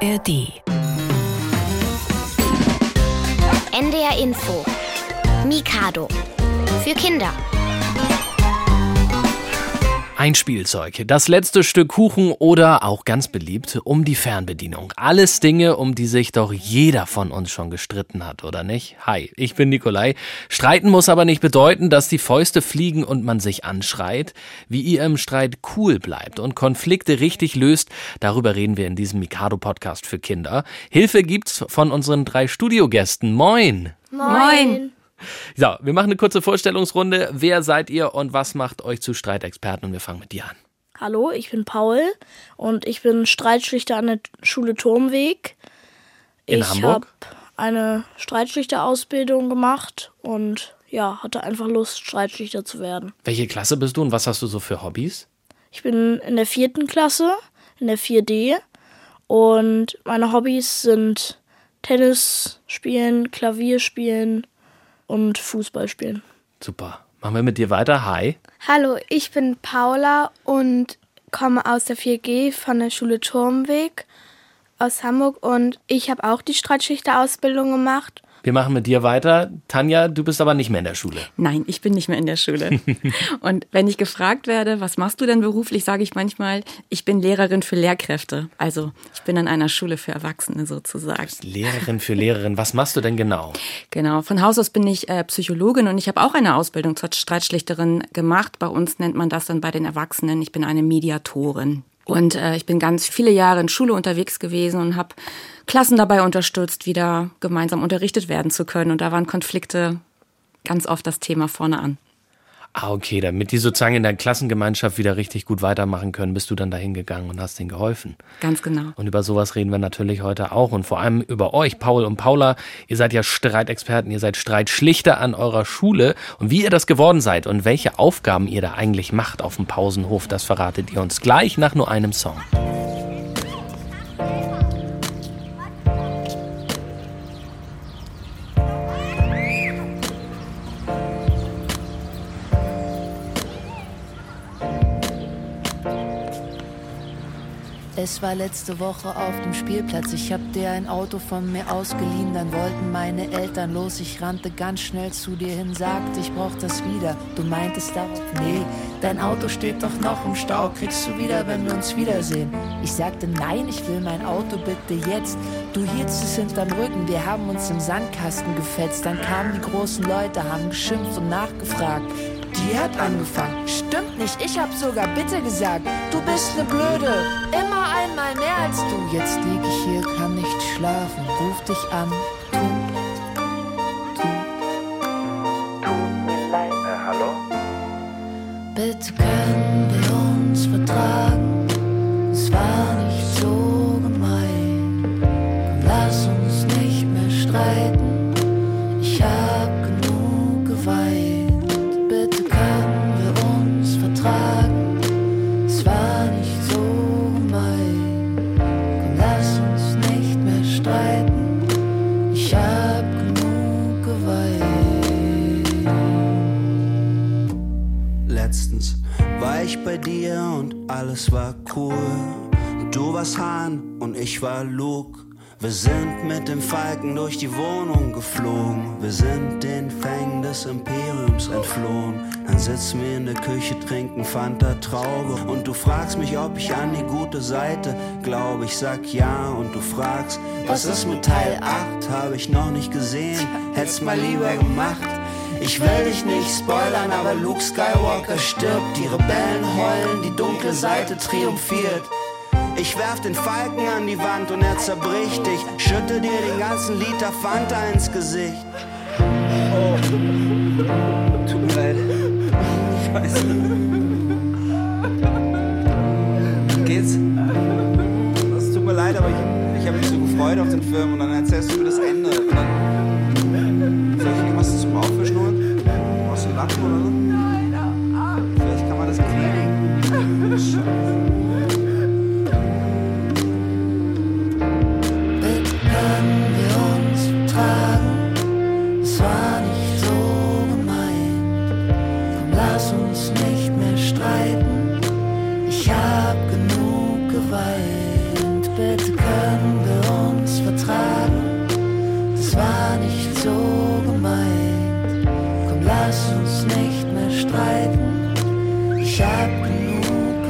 ARD. NDR Info. Mikado. Für Kinder. Ein Spielzeug, das letzte Stück Kuchen oder auch ganz beliebt um die Fernbedienung. Alles Dinge, um die sich doch jeder von uns schon gestritten hat, oder nicht? Hi, ich bin Nikolai. Streiten muss aber nicht bedeuten, dass die Fäuste fliegen und man sich anschreit. Wie ihr im Streit cool bleibt und Konflikte richtig löst, darüber reden wir in diesem Mikado-Podcast für Kinder. Hilfe gibt's von unseren 3 Studiogästen. Moin! Moin! So, wir machen eine kurze Vorstellungsrunde. Wer seid ihr und was macht euch zu Streitexperten? Und wir fangen mit dir an. Hallo, ich bin Paul und ich bin Streitschlichter an der Schule Turmweg. In Hamburg? Ich habe eine Streitschlichterausbildung gemacht und hatte einfach Lust, Streitschlichter zu werden. Welche Klasse bist du und was hast du so für Hobbys? Ich bin in der 4. Klasse, in der 4D, und meine Hobbys sind Tennis spielen, Klavier spielen und Fußball spielen. Super. Machen wir mit dir weiter. Hi. Hallo, ich bin Paula und komme aus der 4G von der Schule Turmweg aus Hamburg und ich habe auch die Streitschlichterausbildung gemacht. Wir machen mit dir weiter. Tanja, du bist aber nicht mehr in der Schule. Nein, ich bin nicht mehr in der Schule. Und wenn ich gefragt werde, was machst du denn beruflich, sage ich manchmal, ich bin Lehrerin für Lehrkräfte. Also ich bin an einer Schule für Erwachsene sozusagen. Du bist Lehrerin für Lehrerin. Was machst du denn genau? Genau, von Haus aus bin ich Psychologin und ich habe auch eine Ausbildung zur Streitschlichterin gemacht. Bei uns nennt man das dann bei den Erwachsenen. Ich bin eine Mediatorin. Und ich bin ganz viele Jahre in Schule unterwegs gewesen und habe Klassen dabei unterstützt, wieder gemeinsam unterrichtet werden zu können. Und da waren Konflikte ganz oft das Thema vorne an. Ah, okay, damit die sozusagen in der Klassengemeinschaft wieder richtig gut weitermachen können, bist du dann dahin gegangen und hast denen geholfen. Ganz genau. Und über sowas reden wir natürlich heute auch und vor allem über euch, Paul und Paula. Ihr seid ja Streitexperten, ihr seid Streitschlichter an eurer Schule. Und wie ihr das geworden seid und welche Aufgaben ihr da eigentlich macht auf dem Pausenhof, das verratet ihr uns gleich nach nur einem Song. Es war letzte Woche auf dem Spielplatz. Ich hab dir ein Auto von mir ausgeliehen. Dann wollten meine Eltern los. Ich rannte ganz schnell zu dir hin, sagte, ich brauch das wieder. Du meintest darauf, nee, dein Auto steht doch noch im Stau. Kriegst du wieder, wenn wir uns wiedersehen? Ich sagte, nein, ich will mein Auto bitte jetzt. Du hieltst es hinterm Rücken, wir haben uns im Sandkasten gefetzt. Dann kamen die großen Leute, haben geschimpft und nachgefragt. Die hat angefangen. Stimmt nicht, ich hab sogar bitte gesagt. Du bist ne Blöde, immer einmal mehr als du. Jetzt lieg ich hier, kann nicht schlafen, ruf dich an. Tut mir leid. Hallo? Bitte können wir uns vertragen. Es war nicht so gemein. Komm, lass uns nicht mehr streiten. Ich hab genug geweint. Es war nicht so gemein. Komm, lass uns nicht mehr streiten. Ich hab genug geweint. Letztens war ich bei dir und alles war cool. Du warst Han und ich war Luke. Wir sind mit dem Falken durch die Wohnung geflogen. Wir sind den Fängen des Imperiums entflohen. Dann sitzen wir in der Küche, trinken Fanta Traube. Und du fragst mich, ob ich an die gute Seite glaube. Ich sag ja und du fragst, was ist mit Teil 8? Hab ich noch nicht gesehen, hätt's mal lieber gemacht. Ich will dich nicht spoilern, aber Luke Skywalker stirbt. Die Rebellen heulen, die dunkle Seite triumphiert. Ich werf den Falken an die Wand und er zerbricht dich. Schütte dir den ganzen Liter Fanta ins Gesicht. Oh, tut mir leid. Scheiße. Geht's? Das tut mir leid, aber ich hab mich so gefreut auf den Film und dann erzählst du mir das Ende. Und dann soll ich irgendwas zum Auffischen holen? Brauchst du einen Lachen oder so? Vielleicht kann man das kriegen. Scheiße. Ich hab genug geweint, bitte können wir das war nicht so gemeint. Komm, lass uns nicht mehr streiten. Ich hab genug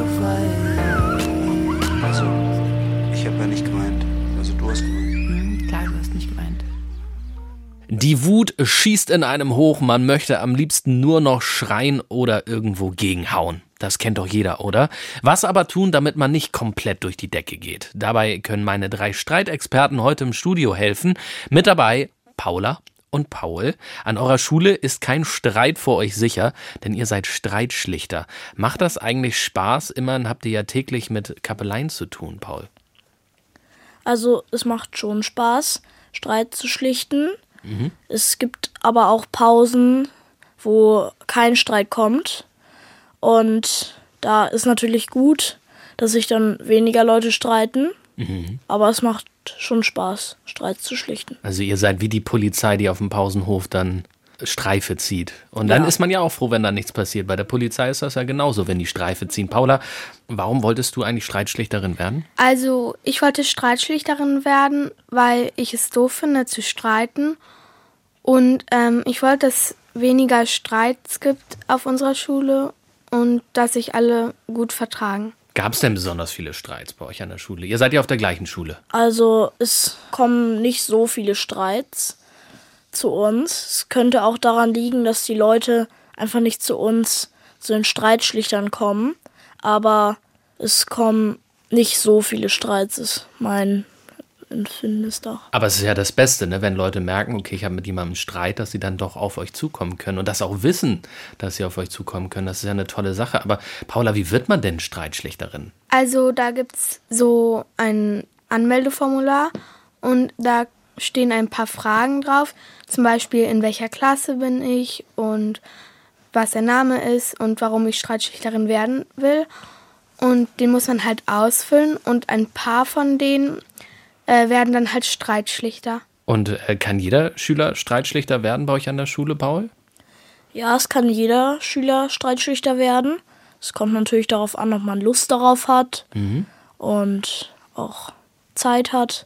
geweint. Also, ich hab ja nicht gemeint. Also, du hast gemeint. Klar, du hast nicht gemeint. Die Wut schießt in einem hoch, man möchte am liebsten nur noch schreien oder irgendwo gegenhauen. Das kennt doch jeder, oder? Was aber tun, damit man nicht komplett durch die Decke geht? Dabei können meine 3 Streitexperten heute im Studio helfen. Mit dabei Paula und Paul. An eurer Schule ist kein Streit vor euch sicher, denn ihr seid Streitschlichter. Macht das eigentlich Spaß? Immerhin habt ihr ja täglich mit Kappeleien zu tun, Paul. Also es macht schon Spaß, Streit zu schlichten. Es gibt aber auch Pausen, wo kein Streit kommt. Und da ist natürlich gut, dass sich dann weniger Leute streiten. Aber es macht schon Spaß, Streit zu schlichten. Also ihr seid wie die Polizei, die auf dem Pausenhof dann Streife zieht. Und dann ist man ja auch froh, wenn da nichts passiert. Bei der Polizei ist das ja genauso, wenn die Streife ziehen. Paula, warum wolltest du eigentlich Streitschlichterin werden? Also ich wollte Streitschlichterin werden, weil ich es doof finde zu streiten. Und ich wollte, dass es weniger Streits gibt auf unserer Schule und dass sich alle gut vertragen. Gab es denn besonders viele Streits bei euch an der Schule? Ihr seid ja auf der gleichen Schule. Also es kommen nicht so viele Streits zu uns. Es könnte auch daran liegen, dass die Leute einfach nicht zu uns, zu den Streitschlichtern kommen. Aber es kommen nicht so viele Streits, ist mein Empfinden ist doch. Aber es ist ja das Beste, ne? Wenn Leute merken, okay, ich habe mit jemandem Streit, dass sie dann doch auf euch zukommen können und das auch wissen, dass sie auf euch zukommen können. Das ist ja eine tolle Sache. Aber Paula, wie wird man denn Streitschlichterin? Also da gibt es so ein Anmeldeformular und da stehen ein paar Fragen drauf. Zum Beispiel, in welcher Klasse bin ich und was der Name ist und warum ich Streitschlichterin werden will. Und den muss man halt ausfüllen und ein paar von denen werden dann halt Streitschlichter. Und kann jeder Schüler Streitschlichter werden bei euch an der Schule, Paul? Ja, es kann jeder Schüler Streitschlichter werden. Es kommt natürlich darauf an, ob man Lust darauf hat und auch Zeit hat.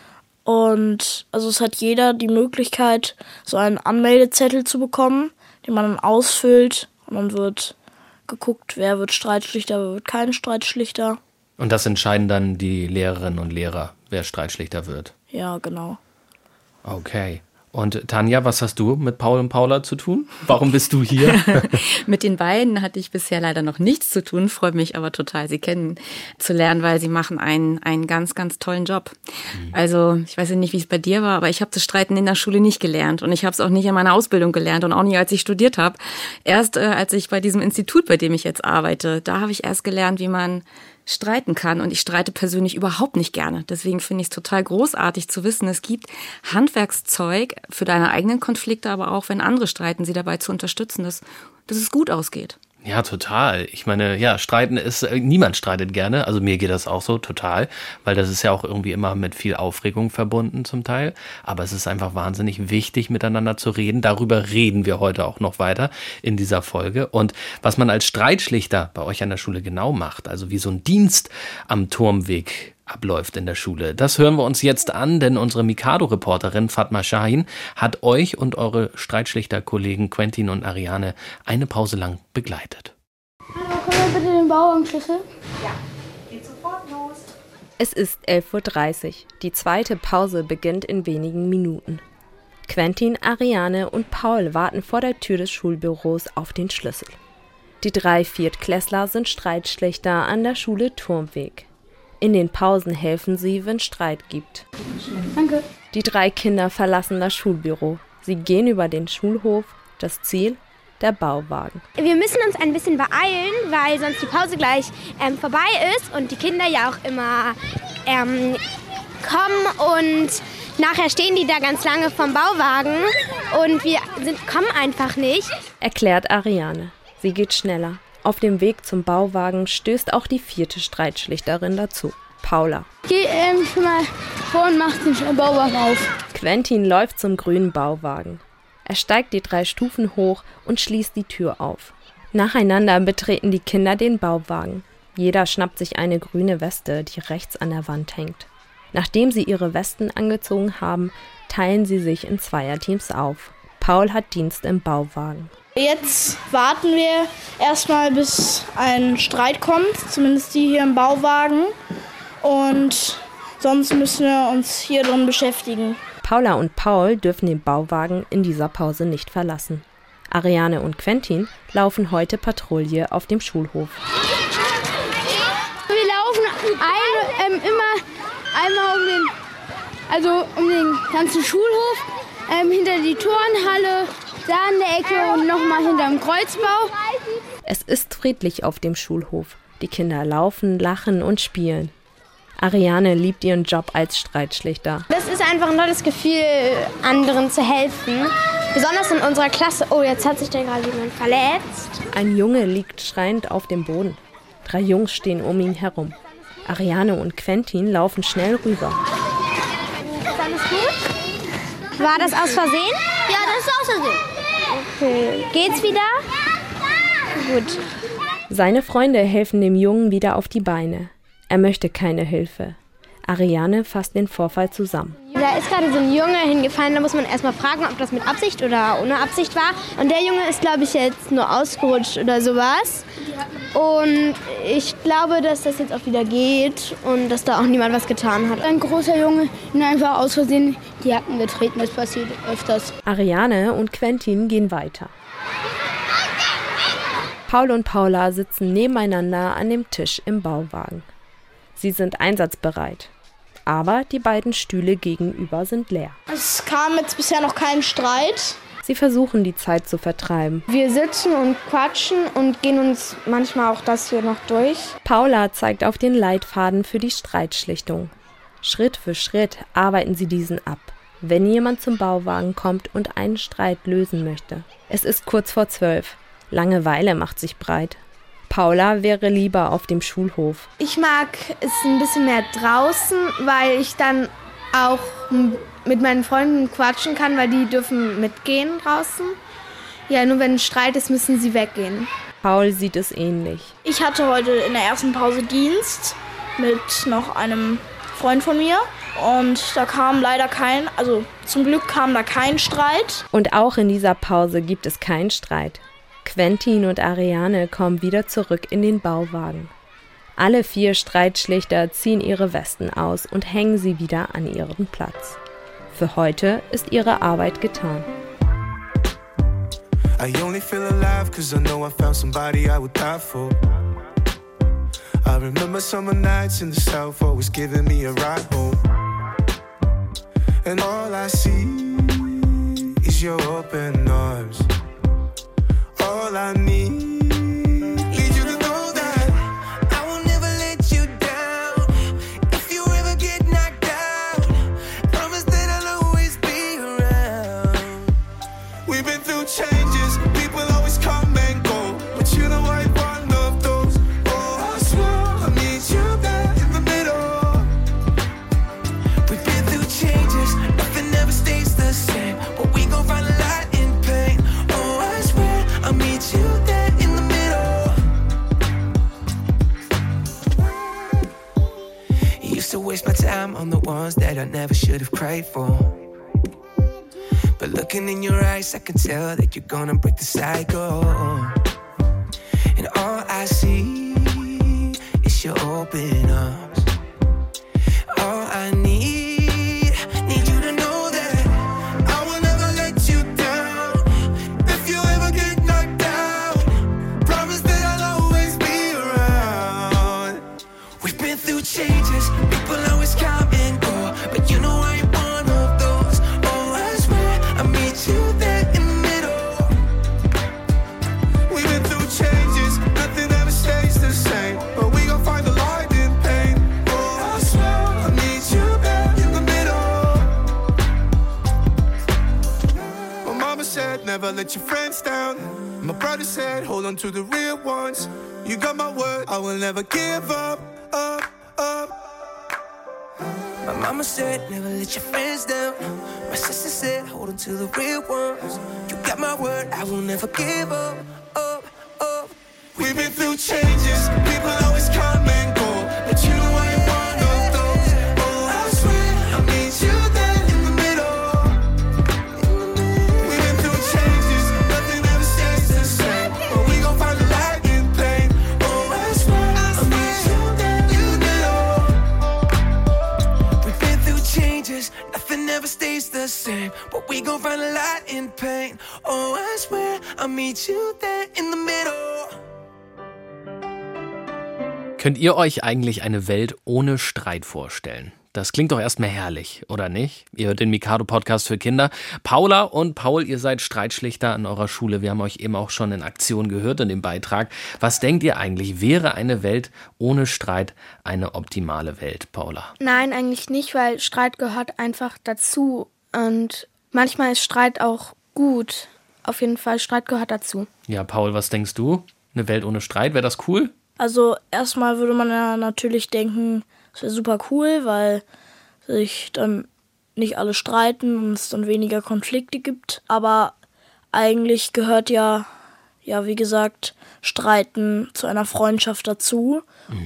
Und also es hat jeder die Möglichkeit, so einen Anmeldezettel zu bekommen, den man dann ausfüllt. Und dann wird geguckt, wer wird Streitschlichter, wer wird kein Streitschlichter. Und das entscheiden dann die Lehrerinnen und Lehrer, wer Streitschlichter wird? Ja, genau. Okay. Und Tanja, was hast du mit Paul und Paula zu tun? Warum bist du hier? Mit den beiden hatte ich bisher leider noch nichts zu tun, freue mich aber total, sie kennenzulernen, weil sie machen einen ganz, ganz tollen Job. Also ich weiß ja nicht, wie es bei dir war, aber ich habe das Streiten in der Schule nicht gelernt und ich habe es auch nicht in meiner Ausbildung gelernt und auch nicht, als ich studiert habe. Erst als ich bei diesem Institut, bei dem ich jetzt arbeite, da habe ich erst gelernt, wie man streiten kann und ich streite persönlich überhaupt nicht gerne. Deswegen finde ich es total großartig zu wissen, es gibt Handwerkszeug für deine eigenen Konflikte, aber auch, wenn andere streiten, sie dabei zu unterstützen, dass es gut ausgeht. Ja, total. Ich meine, ja, streiten ist, niemand streitet gerne. Also mir geht das auch so, total. Weil das ist ja auch irgendwie immer mit viel Aufregung verbunden zum Teil. Aber es ist einfach wahnsinnig wichtig, miteinander zu reden. Darüber reden wir heute auch noch weiter in dieser Folge. Und was man als Streitschlichter bei euch an der Schule genau macht, also wie so ein Dienst am Turmweg abläuft in der Schule. Das hören wir uns jetzt an, denn unsere Mikado-Reporterin Fatma Shahin hat euch und eure Streitschlichter-Kollegen Quentin und Ariane eine Pause lang begleitet. Hallo, können wir bitte den Bauwagenschlüssel? Ja, geht sofort los. Es ist 11:30 Uhr. Die zweite Pause beginnt in wenigen Minuten. Quentin, Ariane und Paul warten vor der Tür des Schulbüros auf den Schlüssel. Die 3 Viertklässler sind Streitschlichter an der Schule Turmweg. In den Pausen helfen sie, wenn Streit gibt. Danke. Die 3 Kinder verlassen das Schulbüro. Sie gehen über den Schulhof. Das Ziel? Der Bauwagen. Wir müssen uns ein bisschen beeilen, weil sonst die Pause gleich vorbei ist und die Kinder ja auch immer kommen und nachher stehen die da ganz lange vom Bauwagen und wir kommen einfach nicht. Erklärt Ariane. Sie geht schneller. Auf dem Weg zum Bauwagen stößt auch die 4. Streitschlichterin dazu, Paula. Geh schon mal vor und mach den Bauwagen auf. Quentin läuft zum grünen Bauwagen. Er steigt die 3 Stufen hoch und schließt die Tür auf. Nacheinander betreten die Kinder den Bauwagen. Jeder schnappt sich eine grüne Weste, die rechts an der Wand hängt. Nachdem sie ihre Westen angezogen haben, teilen sie sich in Zweierteams auf. Paul hat Dienst im Bauwagen. Jetzt warten wir erstmal, bis ein Streit kommt, zumindest die hier im Bauwagen. Und sonst müssen wir uns hier drin beschäftigen. Paula und Paul dürfen den Bauwagen in dieser Pause nicht verlassen. Ariane und Quentin laufen heute Patrouille auf dem Schulhof. Wir laufen immer einmal um den ganzen Schulhof, hinter die Turnhalle, da in der Ecke und nochmal hinterm Kreuzbau. Es ist friedlich auf dem Schulhof. Die Kinder laufen, lachen und spielen. Ariane liebt ihren Job als Streitschlichter. Das ist einfach ein tolles Gefühl, anderen zu helfen. Besonders in unserer Klasse. Oh, jetzt hat sich da gerade jemand verletzt. Ein Junge liegt schreiend auf dem Boden. 3 Jungs stehen um ihn herum. Ariane und Quentin laufen schnell rüber. Ist alles gut? War das aus Versehen? Ja, das ist aus Versehen. Okay. Geht's wieder? Gut. Seine Freunde helfen dem Jungen wieder auf die Beine. Er möchte keine Hilfe. Ariane fasst den Vorfall zusammen. Da ist gerade so ein Junge hingefallen, da muss man erstmal fragen, ob das mit Absicht oder ohne Absicht war. Und der Junge ist, glaube ich, jetzt nur ausgerutscht oder sowas. Und ich glaube, dass das jetzt auch wieder geht und dass da auch niemand was getan hat. Ein großer Junge ihn einfach aus Versehen die Hacken getreten, das passiert öfters. Ariane und Quentin gehen weiter. Paul und Paula sitzen nebeneinander an dem Tisch im Bauwagen. Sie sind einsatzbereit. Aber die beiden Stühle gegenüber sind leer. Es kam jetzt bisher noch kein Streit. Sie versuchen, die Zeit zu vertreiben. Wir sitzen und quatschen und gehen uns manchmal auch das hier noch durch. Paula zeigt auf den Leitfaden für die Streitschlichtung. Schritt für Schritt arbeiten sie diesen ab, wenn jemand zum Bauwagen kommt und einen Streit lösen möchte. Es ist kurz vor 12. Langeweile macht sich breit. Paula wäre lieber auf dem Schulhof. Ich mag es ein bisschen mehr draußen, weil ich dann auch mit meinen Freunden quatschen kann, weil die dürfen mitgehen draußen. Ja, nur wenn ein Streit ist, müssen sie weggehen. Paul sieht es ähnlich. Ich hatte heute in der ersten Pause Dienst mit noch einem Freund von mir. Und da kam leider zum Glück kam da kein Streit. Und auch in dieser Pause gibt es keinen Streit. Quentin und Ariane kommen wieder zurück in den Bauwagen. Alle 4 Streitschlichter ziehen ihre Westen aus und hängen sie wieder an ihren Platz. Für heute ist ihre Arbeit getan. I only feel alive 'cause I know I found somebody I would die for. I remember summer nights in the South always giving me a ride home. And all I see is your open arms. All I need you to know that I will never let you down. If you ever get knocked out, promise that I'll always be around. We've been through changes, people always come and go, but you know I ain't one of those. Oh, I swear I need you there in the middle. We've been through changes, nothing ever stays the same, but we gon' find a light in pain. Oh, I swear I'll meet you there in the middle. Used to waste my time on the ones that I never should have cried for. But looking in your eyes, I can tell that you're gonna break the cycle. And all I see is your open arms. All I need you to know that I will never let you down. If you ever get knocked down, promise that I'll always be around. We've been through changes, people always come and go, but you know I ain't one of those. Oh, I swear I'll meet you there in the middle. We've been through changes, nothing ever stays the same, but we gon' find the light in pain. Oh, I swear I'll meet you there in the middle. My mama said never let your friends down. My brother said hold on to the real ones. You got my word, I will never give up, up, up. My mama said never let your friends down. My sister said hold on to the real ones. You got my word, I will never give up, up, up. We've been through changes, people always come and go, but you know I ain't one of those. Oh, I swear same, but we gon' find a lot in pain. Oh, I swear I'll meet you there in the middle. Könnt ihr euch eigentlich eine Welt ohne Streit vorstellen? Das klingt doch erstmal herrlich, oder nicht? Ihr hört den Mikado-Podcast für Kinder. Paula und Paul, ihr seid Streitschlichter an eurer Schule. Wir haben euch eben auch schon in Aktion gehört in dem Beitrag. Was denkt ihr eigentlich? Wäre eine Welt ohne Streit eine optimale Welt, Paula? Nein, eigentlich nicht, weil Streit gehört einfach dazu. Und manchmal ist Streit auch gut. Auf jeden Fall, Streit gehört dazu. Ja, Paul, was denkst du? Eine Welt ohne Streit, wäre das cool? Also erstmal würde man ja natürlich denken, das wäre super cool, weil sich dann nicht alle streiten und es dann weniger Konflikte gibt. Aber eigentlich gehört ja wie gesagt, Streiten zu einer Freundschaft dazu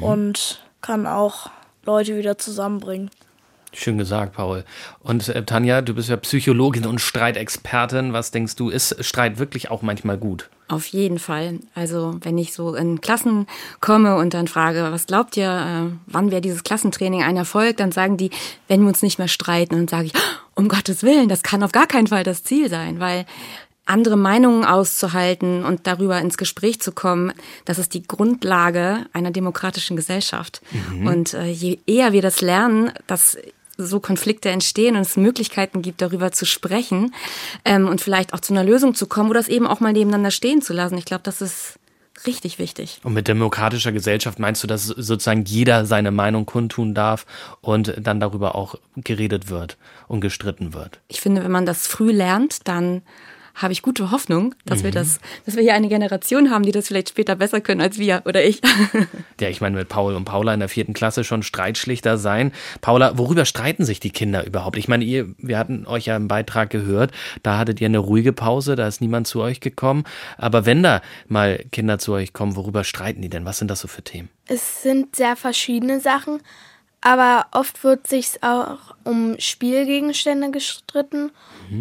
und kann auch Leute wieder zusammenbringen. Schön gesagt, Paul. Und Tanja, du bist ja Psychologin und Streitexpertin. Was denkst du, ist Streit wirklich auch manchmal gut? Auf jeden Fall. Also wenn ich so in Klassen komme und dann frage, was glaubt ihr, wann wäre dieses Klassentraining ein Erfolg, dann sagen die, wenn wir uns nicht mehr streiten. Und dann sage ich, um Gottes Willen, das kann auf gar keinen Fall das Ziel sein, weil andere Meinungen auszuhalten und darüber ins Gespräch zu kommen, das ist die Grundlage einer demokratischen Gesellschaft. Und je eher wir das lernen, dass so Konflikte entstehen und es Möglichkeiten gibt, darüber zu sprechen und vielleicht auch zu einer Lösung zu kommen oder es eben auch mal nebeneinander stehen zu lassen. Ich glaube, das ist richtig wichtig. Und mit demokratischer Gesellschaft meinst du, dass sozusagen jeder seine Meinung kundtun darf und dann darüber auch geredet wird und gestritten wird? Ich finde, wenn man das früh lernt, dann habe ich gute Hoffnung, dass wir hier eine Generation haben, die das vielleicht später besser können als wir oder ich. Ja, ich meine, mit Paul und Paula in der 4. Klasse schon Streitschlichter sein. Paula, worüber streiten sich die Kinder überhaupt? Ich meine, wir hatten euch ja im Beitrag gehört, da hattet ihr eine ruhige Pause, da ist niemand zu euch gekommen. Aber wenn da mal Kinder zu euch kommen, worüber streiten die denn? Was sind das so für Themen? Es sind sehr verschiedene Sachen, aber oft wird sich auch um Spielgegenstände gestritten.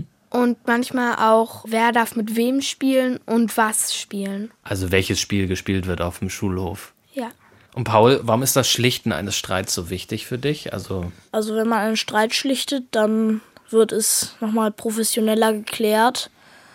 Und manchmal auch, wer darf mit wem spielen und was spielen. Also welches Spiel gespielt wird auf dem Schulhof. Ja. Und Paul, warum ist das Schlichten eines Streits so wichtig für dich? Also wenn man einen Streit schlichtet, dann wird es nochmal professioneller geklärt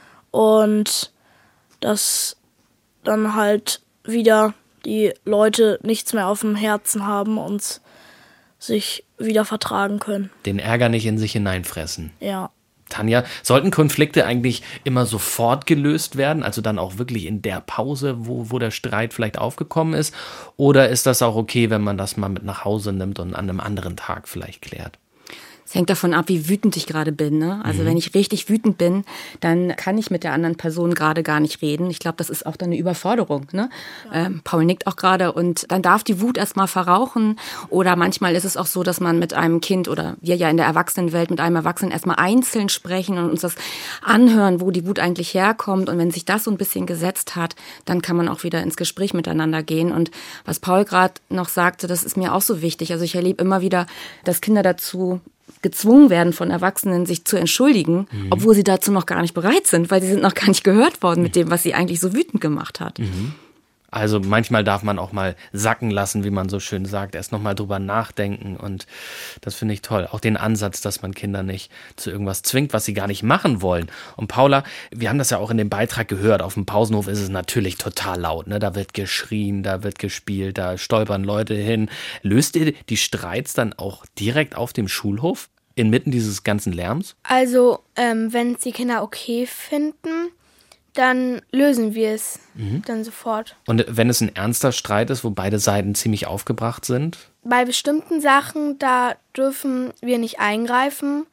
und dass dann halt wieder die Leute nichts mehr auf dem Herzen haben und sich wieder vertragen können. Den Ärger nicht in sich hineinfressen. Ja. Tanja, sollten Konflikte eigentlich immer sofort gelöst werden, also dann auch wirklich in der Pause, wo der Streit vielleicht aufgekommen ist? Oder ist das auch okay, wenn man das mal mit nach Hause nimmt und an einem anderen Tag vielleicht klärt? Es hängt davon ab, wie wütend ich gerade bin. Ne? Also wenn ich richtig wütend bin, dann kann ich mit der anderen Person gerade gar nicht reden. Ich glaube, das ist auch dann eine Überforderung. Ne? Ja. Paul nickt auch gerade und dann darf die Wut erstmal verrauchen. Oder manchmal ist es auch so, dass man mit einem Kind oder wir ja in der Erwachsenenwelt mit einem Erwachsenen erstmal einzeln sprechen und uns das anhören, wo die Wut eigentlich herkommt. Und wenn sich das so ein bisschen gesetzt hat, dann kann man auch wieder ins Gespräch miteinander gehen. Und was Paul gerade noch sagte, das ist mir auch so wichtig. Also ich erlebe immer wieder, dass Kinder dazu gezwungen werden von Erwachsenen, sich zu entschuldigen, obwohl sie dazu noch gar nicht bereit sind, weil sie sind noch gar nicht gehört worden mit dem, was sie eigentlich so wütend gemacht hat. Also manchmal darf man auch mal sacken lassen, wie man so schön sagt, erst nochmal drüber nachdenken und das finde ich toll. Auch den Ansatz, dass man Kinder nicht zu irgendwas zwingt, was sie gar nicht machen wollen. Und Paula, wir haben das ja auch in dem Beitrag gehört, auf dem Pausenhof ist es natürlich total laut, ne? Da wird geschrien, da wird gespielt, da stolpern Leute hin. Löst ihr die Streits dann auch direkt auf dem Schulhof, inmitten dieses ganzen Lärms? Also, wenn es die Kinder okay finden, dann lösen wir es dann sofort. Und wenn es ein ernster Streit ist, wo beide Seiten ziemlich aufgebracht sind? Bei bestimmten Sachen, da dürfen wir nicht eingreifen.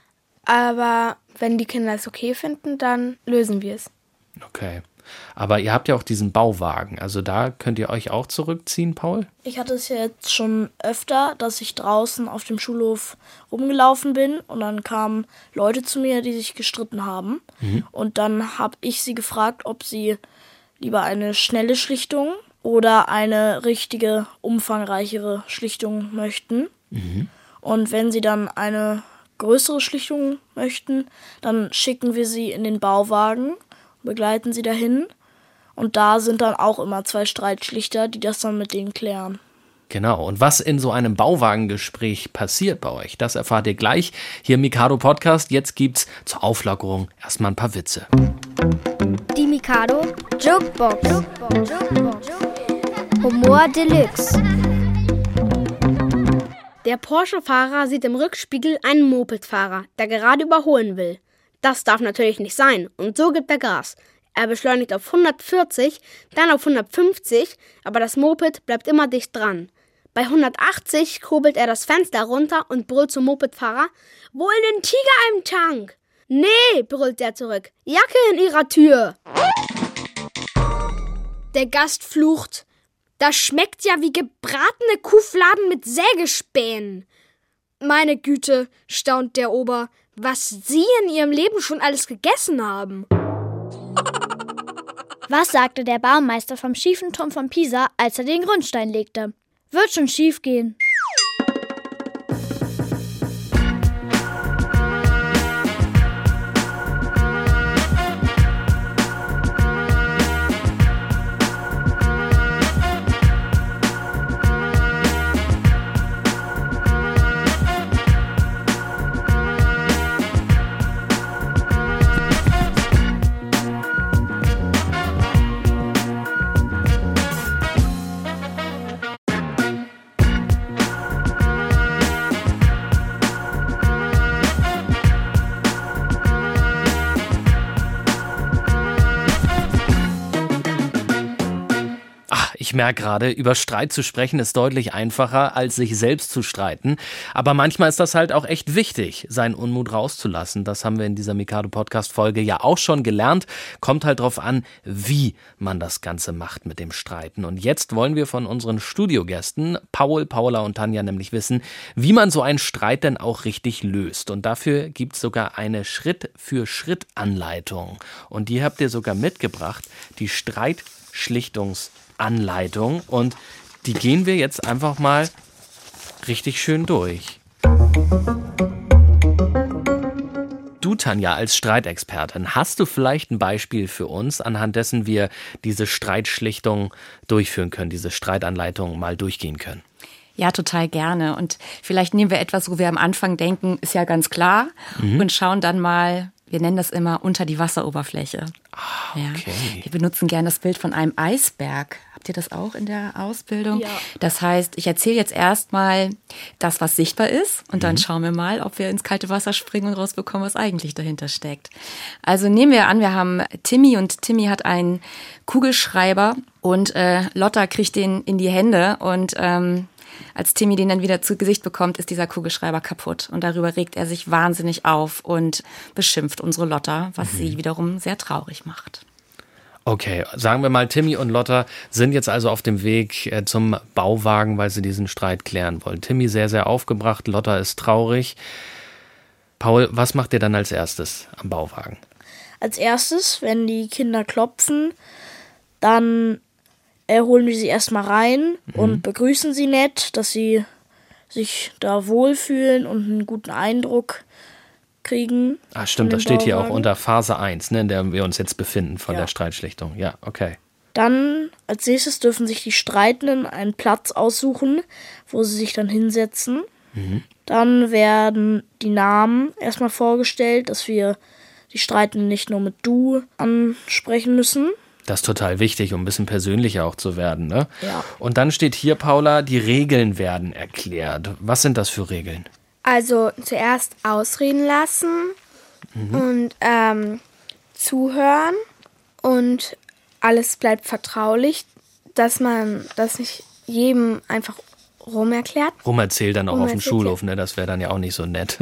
Aber wenn die Kinder es okay finden, dann lösen wir es. Okay. Aber ihr habt ja auch diesen Bauwagen. Also da könnt ihr euch auch zurückziehen, Paul? Ich hatte es ja jetzt schon öfter, dass ich draußen auf dem Schulhof rumgelaufen bin und dann kamen Leute zu mir, die sich gestritten haben. Und dann habe ich sie gefragt, ob sie lieber eine schnelle Schlichtung oder eine richtige, umfangreichere Schlichtung möchten. Und wenn sie dann eine größere Schlichtung möchten, dann schicken wir sie in den Bauwagen, begleiten sie dahin und da sind dann auch immer 2 Streitschlichter, die das dann mit denen klären. Genau. Und was in so einem Bauwagengespräch passiert bei euch, das erfahrt ihr gleich hier im Mikado Podcast. Jetzt gibt's zur Auflockerung erstmal ein paar Witze. Die Mikado Jokebox. Humor Deluxe. Der Porsche-Fahrer sieht im Rückspiegel einen Moped-Fahrer, der gerade überholen will. Das darf natürlich nicht sein und so gibt er Gas. Er beschleunigt auf 140, dann auf 150, aber das Moped bleibt immer dicht dran. Bei 180 kurbelt er das Fenster runter und brüllt zum Mopedfahrer: Wohl den Tiger im Tank! Nee, brüllt der zurück. Jacke in ihrer Tür! Der Gast flucht: Das schmeckt ja wie gebratene Kuhfladen mit Sägespänen. Meine Güte, staunt der Ober, was Sie in Ihrem Leben schon alles gegessen haben. Was sagte der Baumeister vom schiefen Turm von Pisa, als er den Grundstein legte? Wird schon schief gehen. Ich merke gerade, über Streit zu sprechen ist deutlich einfacher, als sich selbst zu streiten. Aber manchmal ist das halt auch echt wichtig, seinen Unmut rauszulassen. Das haben wir in dieser Mikado-Podcast-Folge ja auch schon gelernt. Kommt halt drauf an, wie man das Ganze macht mit dem Streiten. Und jetzt wollen wir von unseren Studiogästen, Paul, Paula und Tanja, nämlich wissen, wie man so einen Streit denn auch richtig löst. Und dafür gibt es sogar eine Schritt-für-Schritt-Anleitung. Und die habt ihr sogar mitgebracht, die Streitschlichtungsanleitung. Und die gehen wir jetzt einfach mal richtig schön durch. Du, Tanja, als Streitexpertin, hast du vielleicht ein Beispiel für uns, anhand dessen wir diese Streitschlichtung durchführen können, diese Streitanleitung mal durchgehen können? Ja, total gerne. Und vielleicht nehmen wir etwas, wo wir am Anfang denken, ist ja ganz klar, und schauen dann mal, wir nennen das immer unter die Wasseroberfläche. Okay. Ja. Wir benutzen gerne das Bild von einem Eisberg. Habt ihr das auch in der Ausbildung? Ja. Das heißt, ich erzähle jetzt erstmal das, was sichtbar ist, und dann schauen wir mal, ob wir ins kalte Wasser springen und rausbekommen, was eigentlich dahinter steckt. Also nehmen wir an, wir haben Timmy und Timmy hat einen Kugelschreiber und Lotta kriegt den in die Hände und als Timmy den dann wieder zu Gesicht bekommt, ist dieser Kugelschreiber kaputt. Und darüber regt er sich wahnsinnig auf und beschimpft unsere Lotta, was sie wiederum sehr traurig macht. Okay, sagen wir mal, Timmy und Lotta sind jetzt also auf dem Weg zum Bauwagen, weil sie diesen Streit klären wollen. Timmy sehr, sehr aufgebracht, Lotta ist traurig. Paul, was macht ihr dann als erstes am Bauwagen? Als erstes, wenn die Kinder klopfen, dann holen wir sie erstmal rein und begrüßen sie nett, dass sie sich da wohlfühlen und einen guten Eindruck kriegen. Ah, stimmt, das steht hier auch unter Phase 1, ne, in der wir uns jetzt befinden von der Streitschlichtung. Ja, okay. Dann als nächstes dürfen sich die Streitenden einen Platz aussuchen, wo sie sich dann hinsetzen. Dann werden die Namen erstmal vorgestellt, dass wir die Streitenden nicht nur mit Du ansprechen müssen. Das ist total wichtig, um ein bisschen persönlicher auch zu werden, ne? Ja. Und dann steht hier, Paula, die Regeln werden erklärt. Was sind das für Regeln? Also zuerst ausreden lassen und zuhören und alles bleibt vertraulich, dass man das nicht jedem einfach rumerklärt. Rumerzählt dann auch auf dem Schulhof, ne? Das wäre dann ja auch nicht so nett.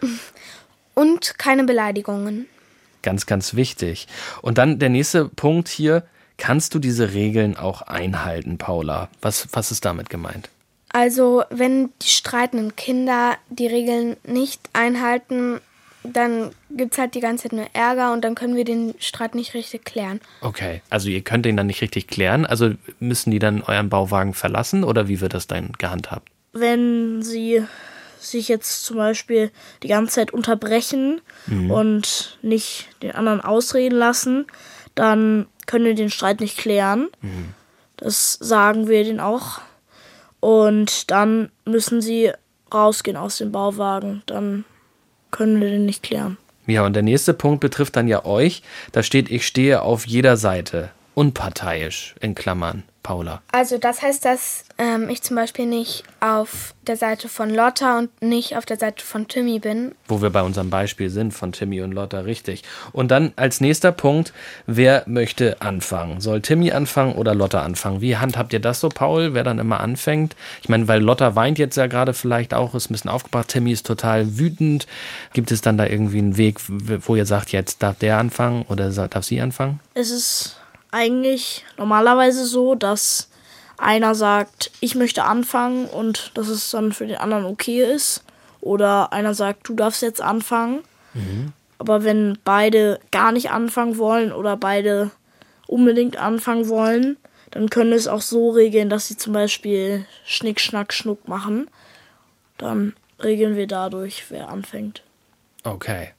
Und keine Beleidigungen. Ganz, ganz wichtig. Und dann der nächste Punkt hier. Kannst du diese Regeln auch einhalten, Paula? Was ist damit gemeint? Also, wenn die streitenden Kinder die Regeln nicht einhalten, dann gibt es halt die ganze Zeit nur Ärger und dann können wir den Streit nicht richtig klären. Okay, also ihr könnt den dann nicht richtig klären? Also müssen die dann euren Bauwagen verlassen oder wie wird das dann gehandhabt? Wenn sie sich jetzt zum Beispiel die ganze Zeit unterbrechen und nicht den anderen ausreden lassen, dann können wir den Streit nicht klären. Das sagen wir denen auch. Und dann müssen sie rausgehen aus dem Bauwagen. Dann können wir den nicht klären. Ja, und der nächste Punkt betrifft dann ja euch. Da steht, ich stehe auf jeder Seite. Unparteiisch, in Klammern. Paula. Also das heißt, dass ich zum Beispiel nicht auf der Seite von Lotta und nicht auf der Seite von Timmy bin. Wo wir bei unserem Beispiel sind, von Timmy und Lotta, richtig. Und dann als nächster Punkt, wer möchte anfangen? Soll Timmy anfangen oder Lotta anfangen? Wie handhabt ihr das so, Paul, wer dann immer anfängt? Ich meine, weil Lotta weint jetzt ja gerade vielleicht auch, ist ein bisschen aufgebracht, Timmy ist total wütend. Gibt es dann da irgendwie einen Weg, wo ihr sagt, jetzt darf der anfangen oder darf sie anfangen? Es ist eigentlich normalerweise so, dass einer sagt, ich möchte anfangen und dass es dann für den anderen okay ist. Oder einer sagt, du darfst jetzt anfangen. Aber wenn beide gar nicht anfangen wollen oder beide unbedingt anfangen wollen, dann können es auch so regeln, dass sie zum Beispiel Schnick, Schnack, Schnuck machen. Dann regeln wir dadurch, wer anfängt. Okay.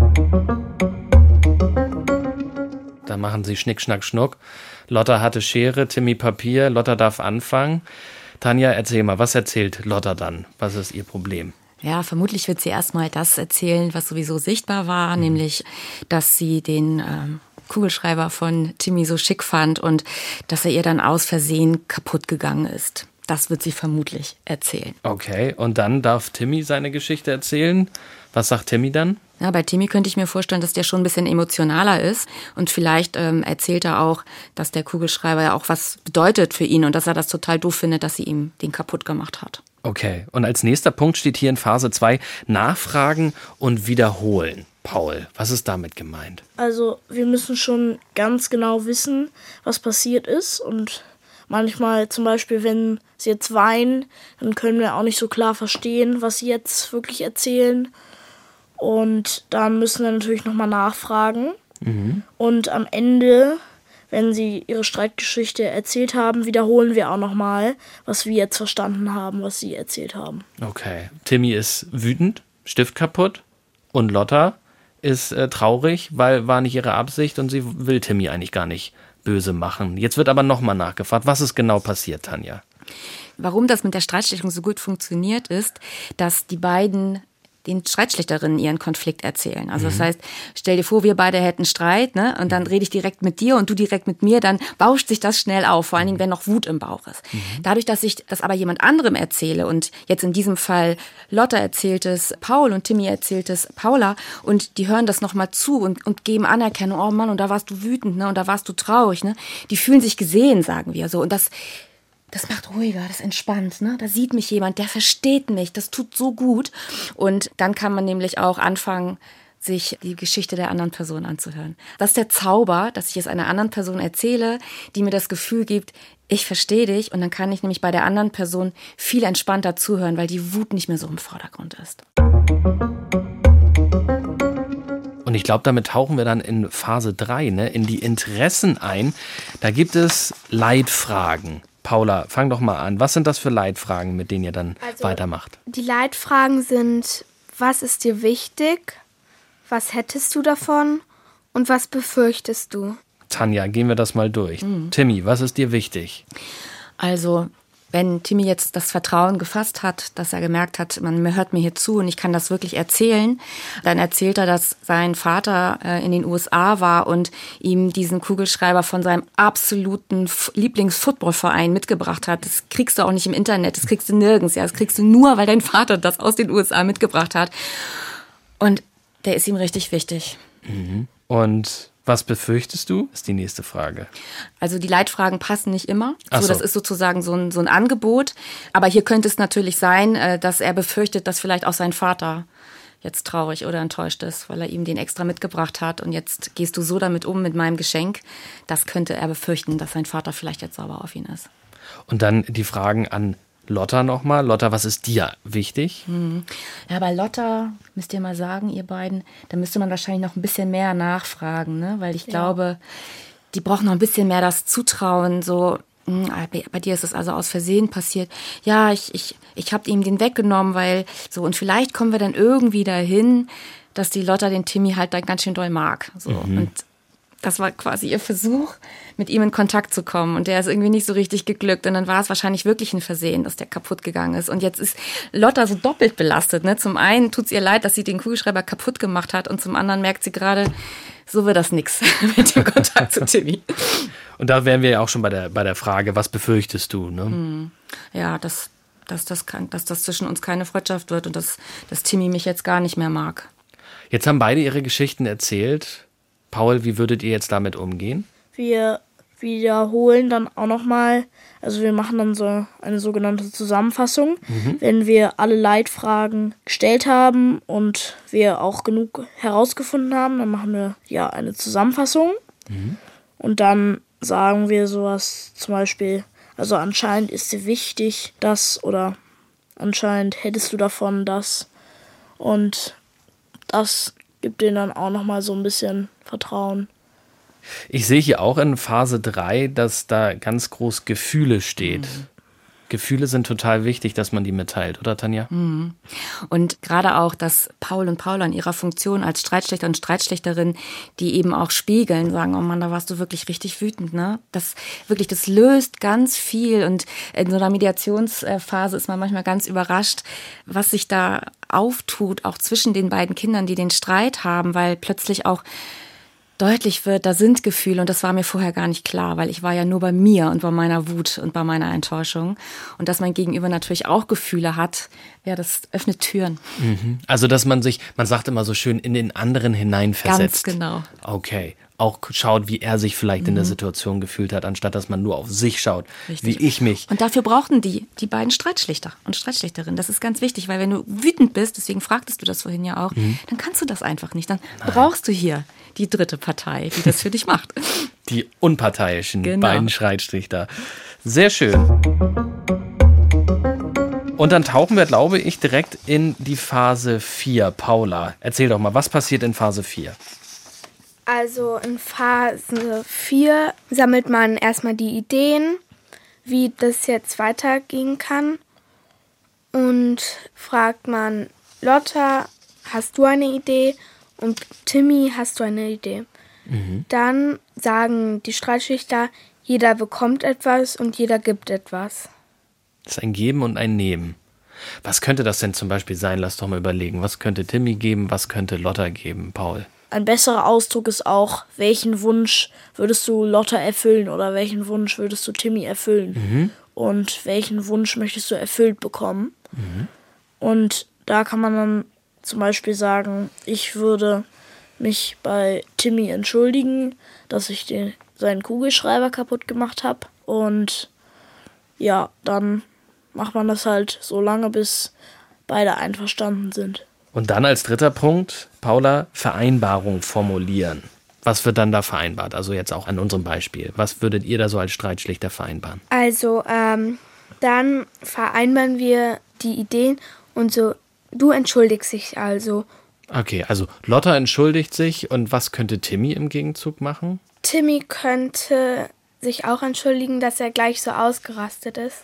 Da machen sie Schnick, Schnack, Schnuck. Lotta hatte Schere, Timmy Papier. Lotta darf anfangen. Tanja, erzähl mal, was erzählt Lotta dann? Was ist ihr Problem? Ja, vermutlich wird sie erstmal das erzählen, was sowieso sichtbar war, nämlich, dass sie den Kugelschreiber von Timmy so schick fand und dass er ihr dann aus Versehen kaputt gegangen ist. Das wird sie vermutlich erzählen. Okay, und dann darf Timmy seine Geschichte erzählen. Was sagt Timmy dann? Ja, bei Timmy könnte ich mir vorstellen, dass der schon ein bisschen emotionaler ist und vielleicht erzählt er auch, dass der Kugelschreiber ja auch was bedeutet für ihn und dass er das total doof findet, dass sie ihm den kaputt gemacht hat. Okay, und als nächster Punkt steht hier in Phase 2, Nachfragen und Wiederholen. Paul, was ist damit gemeint? Also wir müssen schon ganz genau wissen, was passiert ist und manchmal zum Beispiel, wenn sie jetzt weinen, dann können wir auch nicht so klar verstehen, was sie jetzt wirklich erzählen. Und dann müssen wir natürlich nochmal nachfragen. Und am Ende, wenn sie ihre Streitgeschichte erzählt haben, wiederholen wir auch nochmal, was wir jetzt verstanden haben, was sie erzählt haben. Okay, Timmy ist wütend, Stift kaputt und Lotta ist traurig, weil war nicht ihre Absicht und sie will Timmy eigentlich gar nicht böse machen. Jetzt wird aber nochmal nachgefragt, was ist genau passiert, Tanja? Warum das mit der Streitschlichtung so gut funktioniert, ist, dass die beiden den Streitschlichterinnen ihren Konflikt erzählen. Also das heißt, stell dir vor, wir beide hätten Streit, ne? Und dann rede ich direkt mit dir und du direkt mit mir, dann bauscht sich das schnell auf, vor allen Dingen, wenn noch Wut im Bauch ist. Dadurch, dass ich das aber jemand anderem erzähle und jetzt in diesem Fall Lotta erzählt es Paul und Timmy erzählt es Paula und die hören das nochmal zu und geben Anerkennung, oh Mann, und da warst du wütend, ne? Und da warst du traurig, ne? Die fühlen sich gesehen, sagen wir so. Und das macht ruhiger, das entspannt, ne? Da sieht mich jemand, der versteht mich, das tut so gut. Und dann kann man nämlich auch anfangen, sich die Geschichte der anderen Person anzuhören. Das ist der Zauber, dass ich es einer anderen Person erzähle, die mir das Gefühl gibt, ich verstehe dich. Und dann kann ich nämlich bei der anderen Person viel entspannter zuhören, weil die Wut nicht mehr so im Vordergrund ist. Und ich glaube, damit tauchen wir dann in Phase 3, ne, in die Interessen ein. Da gibt es Leitfragen. Paula, fang doch mal an. Was sind das für Leitfragen, mit denen ihr dann weitermacht? Die Leitfragen sind, was ist dir wichtig? Was hättest du davon? Und was befürchtest du? Tanja, gehen wir das mal durch. Timmy, was ist dir wichtig? Also, wenn Timmy jetzt das Vertrauen gefasst hat, dass er gemerkt hat, man hört mir hier zu und ich kann das wirklich erzählen, dann erzählt er, dass sein Vater in den USA war und ihm diesen Kugelschreiber von seinem absoluten Lieblings-Footballverein mitgebracht hat. Das kriegst du auch nicht im Internet, das kriegst du nirgends. Ja, das kriegst du nur, weil dein Vater das aus den USA mitgebracht hat. Und der ist ihm richtig wichtig. Und was befürchtest du, ist die nächste Frage. Also die Leitfragen passen nicht immer. Ach so. Das ist sozusagen so ein Angebot. Aber hier könnte es natürlich sein, dass er befürchtet, dass vielleicht auch sein Vater jetzt traurig oder enttäuscht ist, weil er ihm den extra mitgebracht hat. Und jetzt gehst du so damit um mit meinem Geschenk. Das könnte er befürchten, dass sein Vater vielleicht jetzt sauer auf ihn ist. Und dann die Fragen an Lotta nochmal. Lotta, was ist dir wichtig? Ja, bei Lotta, müsst ihr mal sagen, ihr beiden, da müsste man wahrscheinlich noch ein bisschen mehr nachfragen, ne? Weil ich glaube, die brauchen noch ein bisschen mehr das Zutrauen, so, bei dir ist es also aus Versehen passiert. Ja, ich habe ihm den weggenommen, weil so, und vielleicht kommen wir dann irgendwie dahin, dass die Lotta den Timmy halt dann ganz schön doll mag. So. Und Das war quasi ihr Versuch, mit ihm in Kontakt zu kommen. Und der ist irgendwie nicht so richtig geglückt. Und dann war es wahrscheinlich wirklich ein Versehen, dass der kaputt gegangen ist. Und jetzt ist Lotta so doppelt belastet. Ne? Zum einen tut es ihr leid, dass sie den Kugelschreiber kaputt gemacht hat. Und zum anderen merkt sie gerade, so wird das nix mit dem Kontakt zu Timmy. Und da wären wir ja auch schon bei der Frage, was befürchtest du? Ne? Ja, dass das zwischen uns keine Freundschaft wird und dass Timmy mich jetzt gar nicht mehr mag. Jetzt haben beide ihre Geschichten erzählt. Paul, wie würdet ihr jetzt damit umgehen? Wir wiederholen dann auch nochmal, also wir machen dann so eine sogenannte Zusammenfassung. Wenn wir alle Leitfragen gestellt haben und wir auch genug herausgefunden haben, dann machen wir ja eine Zusammenfassung. Und dann sagen wir sowas zum Beispiel, also anscheinend ist dir wichtig das oder anscheinend hättest du davon das. Und das gibt denen dann auch nochmal so ein bisschen Vertrauen. Ich sehe hier auch in Phase 3, dass da ganz groß Gefühle steht. Gefühle sind total wichtig, dass man die mitteilt, oder Tanja? Und gerade auch, dass Paul und Paula in ihrer Funktion als Streitschlichter und Streitschlichterin, die eben auch spiegeln, sagen, oh Mann, da warst du wirklich richtig wütend, ne? Das löst ganz viel und in so einer Mediationsphase ist man manchmal ganz überrascht, was sich da auftut, auch zwischen den beiden Kindern, die den Streit haben, weil plötzlich auch deutlich wird, da sind Gefühle und das war mir vorher gar nicht klar, weil ich war ja nur bei mir und bei meiner Wut und bei meiner Enttäuschung. Und dass mein Gegenüber natürlich auch Gefühle hat, ja, das öffnet Türen. Also, dass man sagt immer so schön, in den anderen hineinversetzt. Ganz genau. Okay. Auch schaut, wie er sich vielleicht in der Situation gefühlt hat, anstatt dass man nur auf sich schaut, Richtig. wie ich mich. Und dafür brauchten die beiden Streitschlichter und Streitschlichterinnen. Das ist ganz wichtig, weil wenn du wütend bist, deswegen fragtest du das vorhin ja auch, dann kannst du das einfach nicht. Dann brauchst du hier die dritte Partei, die das für dich macht. Die unparteiischen beiden Streitschlichter. Sehr schön. Und dann tauchen wir, glaube ich, direkt in die Phase 4. Paula, erzähl doch mal, was passiert in Phase 4? Also in Phase 4 sammelt man erstmal die Ideen, wie das jetzt weitergehen kann. Und fragt man, Lotta, hast du eine Idee? Und Timmy, hast du eine Idee? Dann sagen die Streitschlichter, jeder bekommt etwas und jeder gibt etwas. Das ist ein Geben und ein Nehmen. Was könnte das denn zum Beispiel sein? Lass doch mal überlegen. Was könnte Timmy geben? Was könnte Lotta geben, Paul? Ein besserer Ausdruck ist auch, welchen Wunsch würdest du Lotta erfüllen oder welchen Wunsch würdest du Timmy erfüllen? Und welchen Wunsch möchtest du erfüllt bekommen? Und da kann man dann zum Beispiel sagen, ich würde mich bei Timmy entschuldigen, dass ich seinen Kugelschreiber kaputt gemacht habe. Und ja, dann macht man das halt so lange, bis beide einverstanden sind. Und dann als dritter Punkt, Paula, Vereinbarung formulieren. Was wird dann da vereinbart? Also jetzt auch an unserem Beispiel. Was würdet ihr da so als Streitschlichter vereinbaren? Also dann vereinbaren wir die Ideen und so, du entschuldigst dich also. Okay, also Lotta entschuldigt sich und was könnte Timmy im Gegenzug machen? Timmy könnte sich auch entschuldigen, dass er gleich so ausgerastet ist.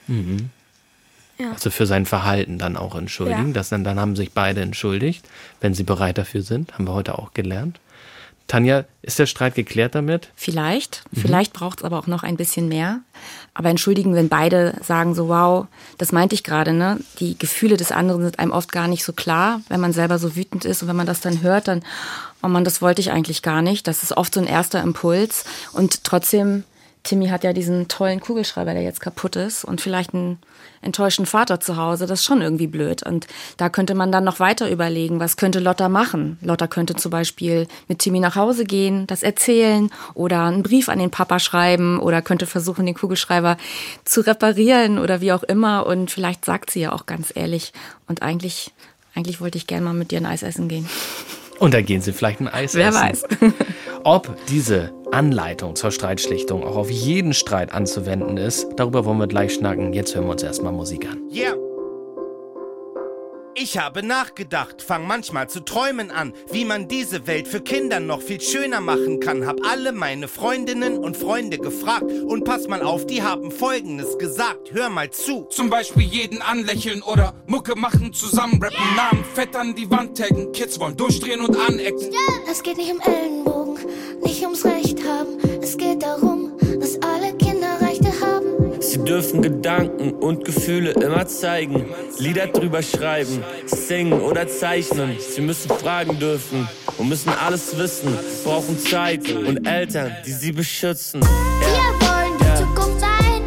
Ja. Also für sein Verhalten dann auch entschuldigen. Ja. Dann haben sich beide entschuldigt, wenn sie bereit dafür sind. Haben wir heute auch gelernt. Tanja, ist der Streit geklärt damit? Vielleicht braucht es aber auch noch ein bisschen mehr. Aber entschuldigen, wenn beide sagen so, wow, das meinte ich gerade, ne? Die Gefühle des anderen sind einem oft gar nicht so klar, wenn man selber so wütend ist. Und wenn man das dann hört, dann, oh Mann, das wollte ich eigentlich gar nicht. Das ist oft so ein erster Impuls. Und trotzdem, Timmy hat ja diesen tollen Kugelschreiber, der jetzt kaputt ist und vielleicht einen enttäuschten Vater zu Hause. Das ist schon irgendwie blöd. Und da könnte man dann noch weiter überlegen, was könnte Lotta machen? Lotta könnte zum Beispiel mit Timmy nach Hause gehen, das erzählen oder einen Brief an den Papa schreiben oder könnte versuchen, den Kugelschreiber zu reparieren oder wie auch immer. Und vielleicht sagt sie ja auch ganz ehrlich, und eigentlich wollte ich gerne mal mit dir ein Eis essen gehen. Und dann gehen sie vielleicht ein Eis Wer essen. weiß. Ob diese Anleitung zur Streitschlichtung auch auf jeden Streit anzuwenden ist, darüber wollen wir gleich schnacken. Jetzt hören wir uns erstmal Musik an. Yeah. Ich habe nachgedacht, fang manchmal zu träumen an, wie man diese Welt für Kinder noch viel schöner machen kann. Hab alle meine Freundinnen und Freunde gefragt und pass mal auf, die haben Folgendes gesagt, hör mal zu. Zum Beispiel jeden anlächeln oder Mucke machen, zusammen rappen, Namen fett an die Wand taggen, Kids wollen durchdrehen und anecken. Es geht nicht um Ellenbogen, nicht ums Recht haben, es geht darum, dass alle Kinder Rechte haben. Sie dürfen Gedanken und Gefühle immer zeigen, Lieder drüber schreiben, singen oder zeichnen. Sie müssen fragen dürfen und müssen alles wissen, brauchen Zeit und Eltern, die sie beschützen. Wir wollen die Zukunft sein.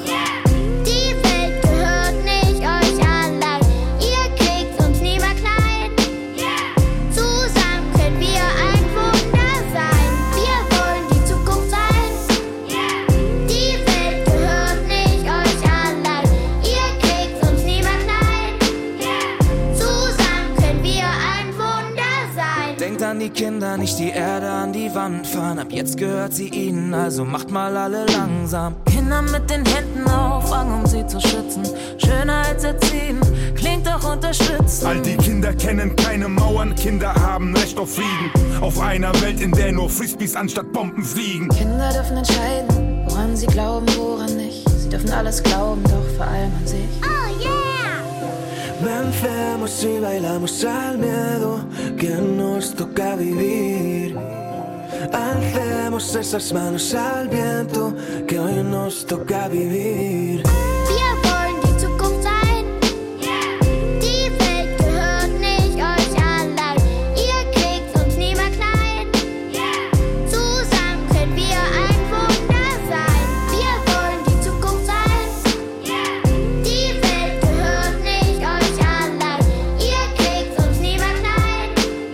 Die Welt gehört nicht euch allein. Ihr kriegt uns nie mehr klein. Zusammen können wir ein Wunder sein. Wir wollen die Zukunft sein. Die Welt gehört nicht euch allein. Ihr kriegt uns nie mehr klein. Zusammen können wir ein Wunder sein. Denkt an die Kinder, nicht die Erde an die Wand fahren. Ab jetzt gehört sie ihnen, also macht mal alle langsam. Kinder mit den Händen auffangen, um sie zu schützen. Schöner als erziehen, klingt auch unterstützen. All die Kinder kennen keine Mauern, Kinder haben Recht auf Frieden. Auf einer Welt, in der nur Frisbees anstatt Bomben fliegen. Kinder dürfen entscheiden, woran sie glauben, woran nicht. Sie dürfen alles glauben, doch vor allem an sich. Oh yeah! Vencemos y bailamos al miedo que nos toca vivir. Alcemos esas manos al viento que hoy nos toca vivir. Wir wollen die Zukunft sein. Die Welt gehört nicht euch allein. Ihr kriegt uns nie mehr klein. Zusammen können wir ein Wunder sein. Wir wollen die Zukunft sein. Die Welt gehört nicht euch allein. Ihr kriegt uns nie mehr klein.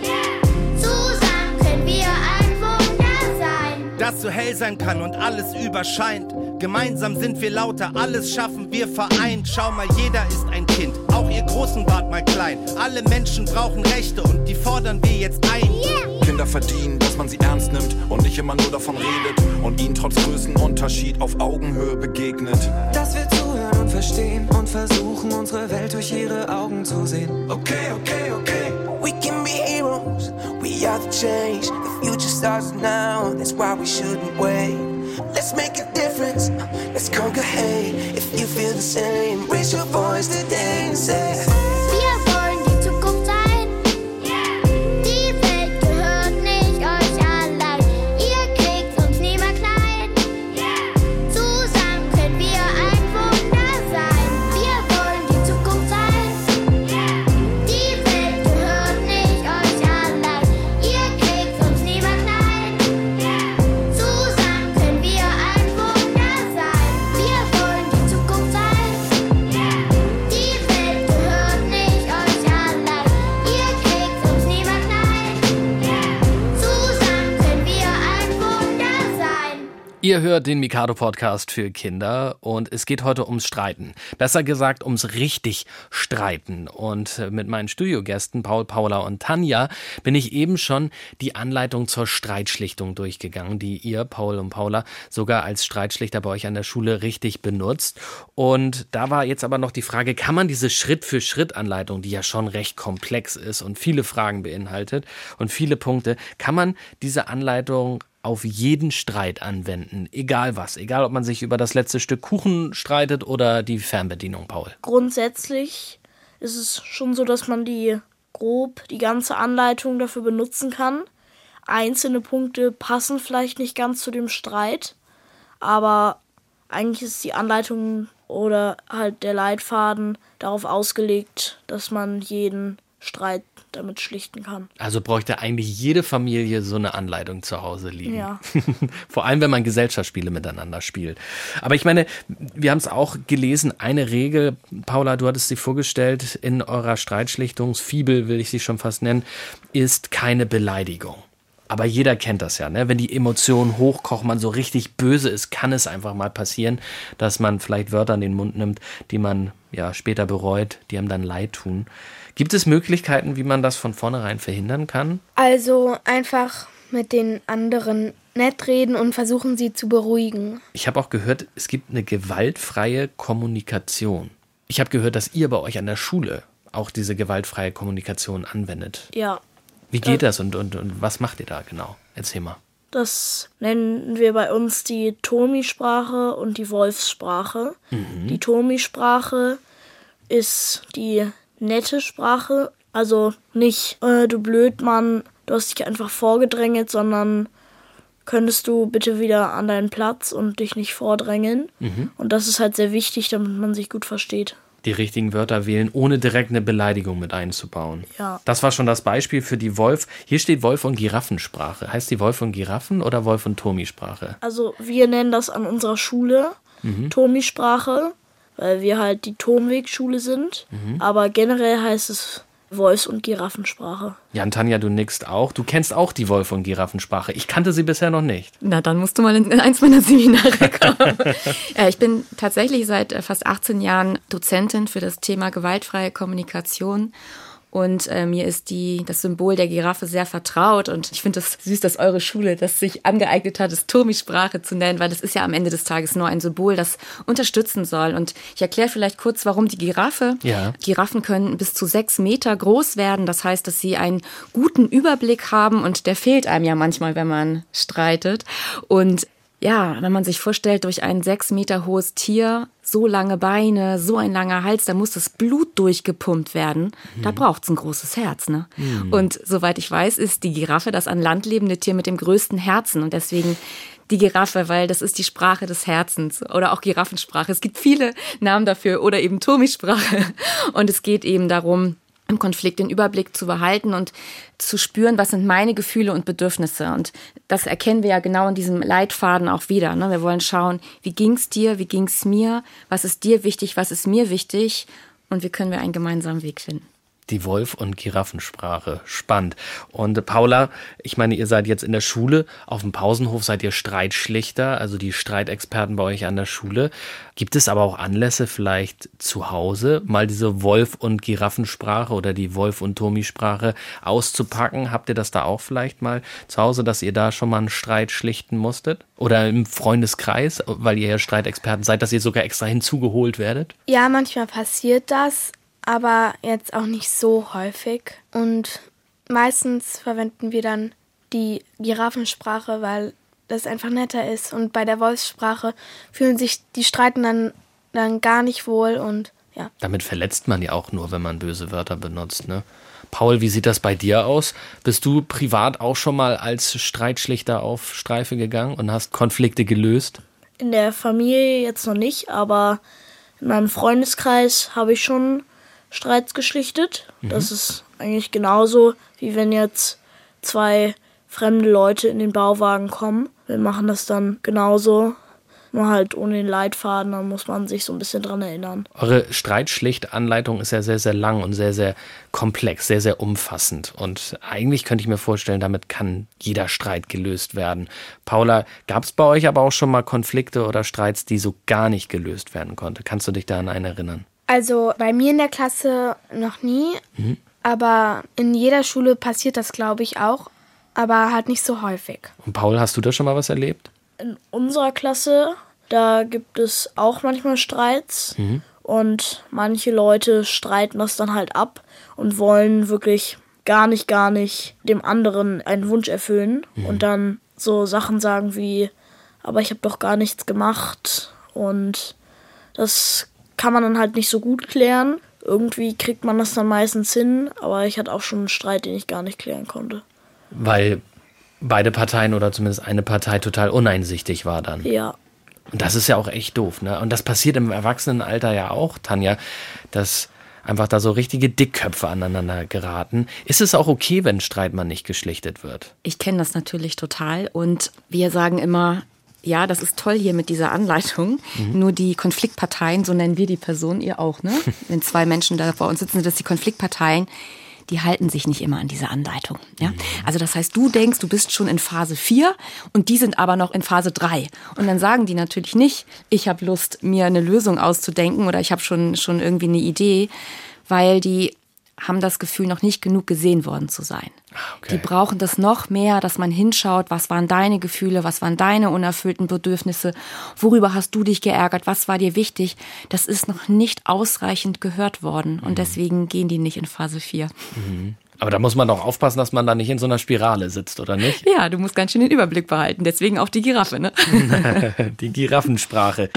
Zusammen können wir ein Wunder sein. Das so hell sein kann und alles überscheint. Gemeinsam sind wir lauter, alles schaffen wir vereint. Schau mal, jeder ist ein Kind, auch ihr Großen wart mal klein. Alle Menschen brauchen Rechte und die fordern wir jetzt ein. Kinder verdienen, dass man sie ernst nimmt und nicht immer nur davon redet und ihnen trotz Größenunterschied auf Augenhöhe begegnet. Dass wir zuhören und verstehen und versuchen, unsere Welt durch ihre Augen zu sehen. Okay, okay, okay. We can be heroes. We are the change. The future starts now. That's why we shouldn't wait. Let's make a difference. Let's conquer hate. If you feel the same, raise your voice today and say. Wir wollen die Zukunft sein. Die Welt gehört nicht euch allein. Ihr kriegt uns nie mehr klein. Zusammen können wir ein Wunder sein. Wir wollen die Zukunft sein. Die Welt gehört nicht euch allein. Ihr kriegt uns nie mehr klein. Zusammen können wir ein Wunder sein. Wir wollen die Zukunft sein. Die Welt gehört nicht euch allein. Ihr kriegt uns nie mehr klein. Zusammen können wir ein Wunder sein. Ihr hört den Mikado-Podcast für Kinder und es geht heute ums Streiten. Besser gesagt ums richtig Streiten. Und mit meinen Studiogästen Paul, Paula und Tanja bin ich eben schon die Anleitung zur Streitschlichtung durchgegangen, die ihr, Paul und Paula, sogar als Streitschlichter bei euch an der Schule richtig benutzt. Und da war jetzt aber noch die Frage, kann man diese Schritt-für-Schritt-Anleitung, die ja schon recht komplex ist und viele Fragen beinhaltet und viele Punkte, kann man diese Anleitung auf jeden Streit anwenden, egal was, egal ob man sich über das letzte Stück Kuchen streitet oder die Fernbedienung, Paul. Grundsätzlich ist es schon so, dass man die ganze Anleitung dafür benutzen kann. Einzelne Punkte passen vielleicht nicht ganz zu dem Streit, aber eigentlich ist die Anleitung oder halt der Leitfaden darauf ausgelegt, dass man jeden Streit damit schlichten kann. Also bräuchte eigentlich jede Familie so eine Anleitung zu Hause liegen. Ja. Vor allem, wenn man Gesellschaftsspiele miteinander spielt. Aber ich meine, wir haben es auch gelesen, eine Regel, Paula, du hattest sie vorgestellt, in eurer Streitschlichtungsfibel, will ich sie schon fast nennen, ist keine Beleidigung. Aber jeder kennt das ja, ne? Wenn die Emotionen hochkochen, man so richtig böse ist, kann es einfach mal passieren, dass man vielleicht Wörter in den Mund nimmt, die man ja später bereut, die einem dann leid tun. Gibt es Möglichkeiten, wie man das von vornherein verhindern kann? Also einfach mit den anderen nett reden und versuchen, sie zu beruhigen. Ich habe auch gehört, es gibt eine gewaltfreie Kommunikation. Ich habe gehört, dass ihr bei euch an der Schule auch diese gewaltfreie Kommunikation anwendet. Ja. Wie geht das und was macht ihr da genau? Erzähl mal. Das nennen wir bei uns die Tomi-Sprache und die Wolfssprache. Die Tomi-Sprache ist die nette Sprache. Also nicht, du Blödmann, du hast dich einfach vorgedrängelt, sondern könntest du bitte wieder an deinen Platz und dich nicht vordrängeln. Und das ist halt sehr wichtig, damit man sich gut versteht. Die richtigen Wörter wählen, ohne direkt eine Beleidigung mit einzubauen. Ja. Das war schon das Beispiel für die Wolf. Hier steht Wolf- und Giraffensprache. Heißt die Wolf- und Giraffen- oder Wolf- und Tomi-Sprache? Also wir nennen das an unserer Schule Tomi-Sprache, weil wir halt die Tomweg-Schule sind. Aber generell heißt es Wolfs- und Giraffensprache. Ja, und Tanja, du nickst auch. Du kennst auch die Wolf- und Giraffensprache. Ich kannte sie bisher noch nicht. Na, dann musst du mal in eins meiner Seminare kommen. Ich bin tatsächlich seit fast 18 Jahren Dozentin für das Thema gewaltfreie Kommunikation. Und mir ist das Symbol der Giraffe sehr vertraut. Und ich finde es süß, dass eure Schule das sich angeeignet hat, es Tomi-Sprache zu nennen, weil das ist ja am Ende des Tages nur ein Symbol, das unterstützen soll. Und ich erkläre vielleicht kurz, warum die Giraffe. Ja. Giraffen können bis zu 6 Meter groß werden. Das heißt, dass sie einen guten Überblick haben. Und der fehlt einem ja manchmal, wenn man streitet. Und ja, wenn man sich vorstellt, durch ein 6 Meter hohes Tier, so lange Beine, so ein langer Hals, da muss das Blut durchgepumpt werden. Da braucht's ein großes Herz, ne? Und soweit ich weiß, ist die Giraffe das an Land lebende Tier mit dem größten Herzen. Und deswegen die Giraffe, weil das ist die Sprache des Herzens oder auch Giraffensprache. Es gibt viele Namen dafür oder eben Tomi-Sprache. Und es geht eben darum, im Konflikt den Überblick zu behalten und zu spüren, was sind meine Gefühle und Bedürfnisse. Und das erkennen wir ja genau in diesem Leitfaden auch wieder. Ne? Wir wollen schauen, wie ging's dir, wie ging's mir, was ist dir wichtig, was ist mir wichtig und wie können wir einen gemeinsamen Weg finden. Die Wolf- und Giraffensprache. Spannend. Und Paula, ich meine, ihr seid jetzt in der Schule. Auf dem Pausenhof seid ihr Streitschlichter, also die Streitexperten bei euch an der Schule. Gibt es aber auch Anlässe vielleicht zu Hause, mal diese Wolf- und Giraffensprache oder die Wolf- und Tomi-Sprache auszupacken? Habt ihr das da auch vielleicht mal zu Hause, dass ihr da schon mal einen Streit schlichten musstet? Oder im Freundeskreis, weil ihr ja Streitexperten seid, dass ihr sogar extra hinzugeholt werdet? Ja, manchmal passiert das. Aber jetzt auch nicht so häufig. Und meistens verwenden wir dann die Giraffensprache, weil das einfach netter ist. Und bei der Wolfssprache fühlen sich die Streiten dann gar nicht wohl. Und ja. Damit verletzt man ja auch nur, wenn man böse Wörter benutzt, ne? Paul, wie sieht das bei dir aus? Bist du privat auch schon mal als Streitschlichter auf Streife gegangen und hast Konflikte gelöst? In der Familie jetzt noch nicht, aber in meinem Freundeskreis habe ich schon Streits geschlichtet. Das ist eigentlich genauso, wie wenn jetzt 2 fremde Leute in den Bauwagen kommen. Wir machen das dann genauso, nur halt ohne den Leitfaden, dann muss man sich so ein bisschen dran erinnern. Eure Streitschlichtanleitung ist ja sehr, sehr lang und sehr, sehr komplex, sehr, sehr umfassend. Und eigentlich könnte ich mir vorstellen, damit kann jeder Streit gelöst werden. Paula, gab es bei euch aber auch schon mal Konflikte oder Streits, die so gar nicht gelöst werden konnten? Kannst du dich da an einen erinnern? Also bei mir in der Klasse noch nie, aber in jeder Schule passiert das, glaube ich, auch, aber halt nicht so häufig. Und Paul, hast du da schon mal was erlebt? In unserer Klasse, da gibt es auch manchmal Streits und manche Leute streiten das dann halt ab und wollen wirklich gar nicht dem anderen einen Wunsch erfüllen und dann so Sachen sagen wie, aber ich habe doch gar nichts gemacht und das kann man dann halt nicht so gut klären. Irgendwie kriegt man das dann meistens hin, aber ich hatte auch schon einen Streit, den ich gar nicht klären konnte. Weil beide Parteien oder zumindest eine Partei total uneinsichtig war dann. Ja. Und das ist ja auch echt doof, ne? Und das passiert im Erwachsenenalter ja auch, Tanja, dass einfach da so richtige Dickköpfe aneinander geraten. Ist es auch okay, wenn Streit mal nicht geschlichtet wird? Ich kenne das natürlich total und wir sagen immer, ja, das ist toll hier mit dieser Anleitung. Nur die Konfliktparteien, so nennen wir die Person, ihr auch, ne? Wenn 2 Menschen da vor uns sitzen, sind das die Konfliktparteien, die halten sich nicht immer an diese Anleitung. Ja? Also das heißt, du denkst, du bist schon in Phase 4 und die sind aber noch in Phase 3. Und dann sagen die natürlich nicht, ich habe Lust, mir eine Lösung auszudenken oder ich habe schon irgendwie eine Idee, weil die haben das Gefühl, noch nicht genug gesehen worden zu sein. Okay. Die brauchen das noch mehr, dass man hinschaut, was waren deine Gefühle, was waren deine unerfüllten Bedürfnisse, worüber hast du dich geärgert, was war dir wichtig. Das ist noch nicht ausreichend gehört worden und deswegen gehen die nicht in Phase 4. Mhm. Aber da muss man doch aufpassen, dass man da nicht in so einer Spirale sitzt, oder nicht? Ja, du musst ganz schön den Überblick behalten, deswegen auch die Giraffe, ne? Die Giraffensprache.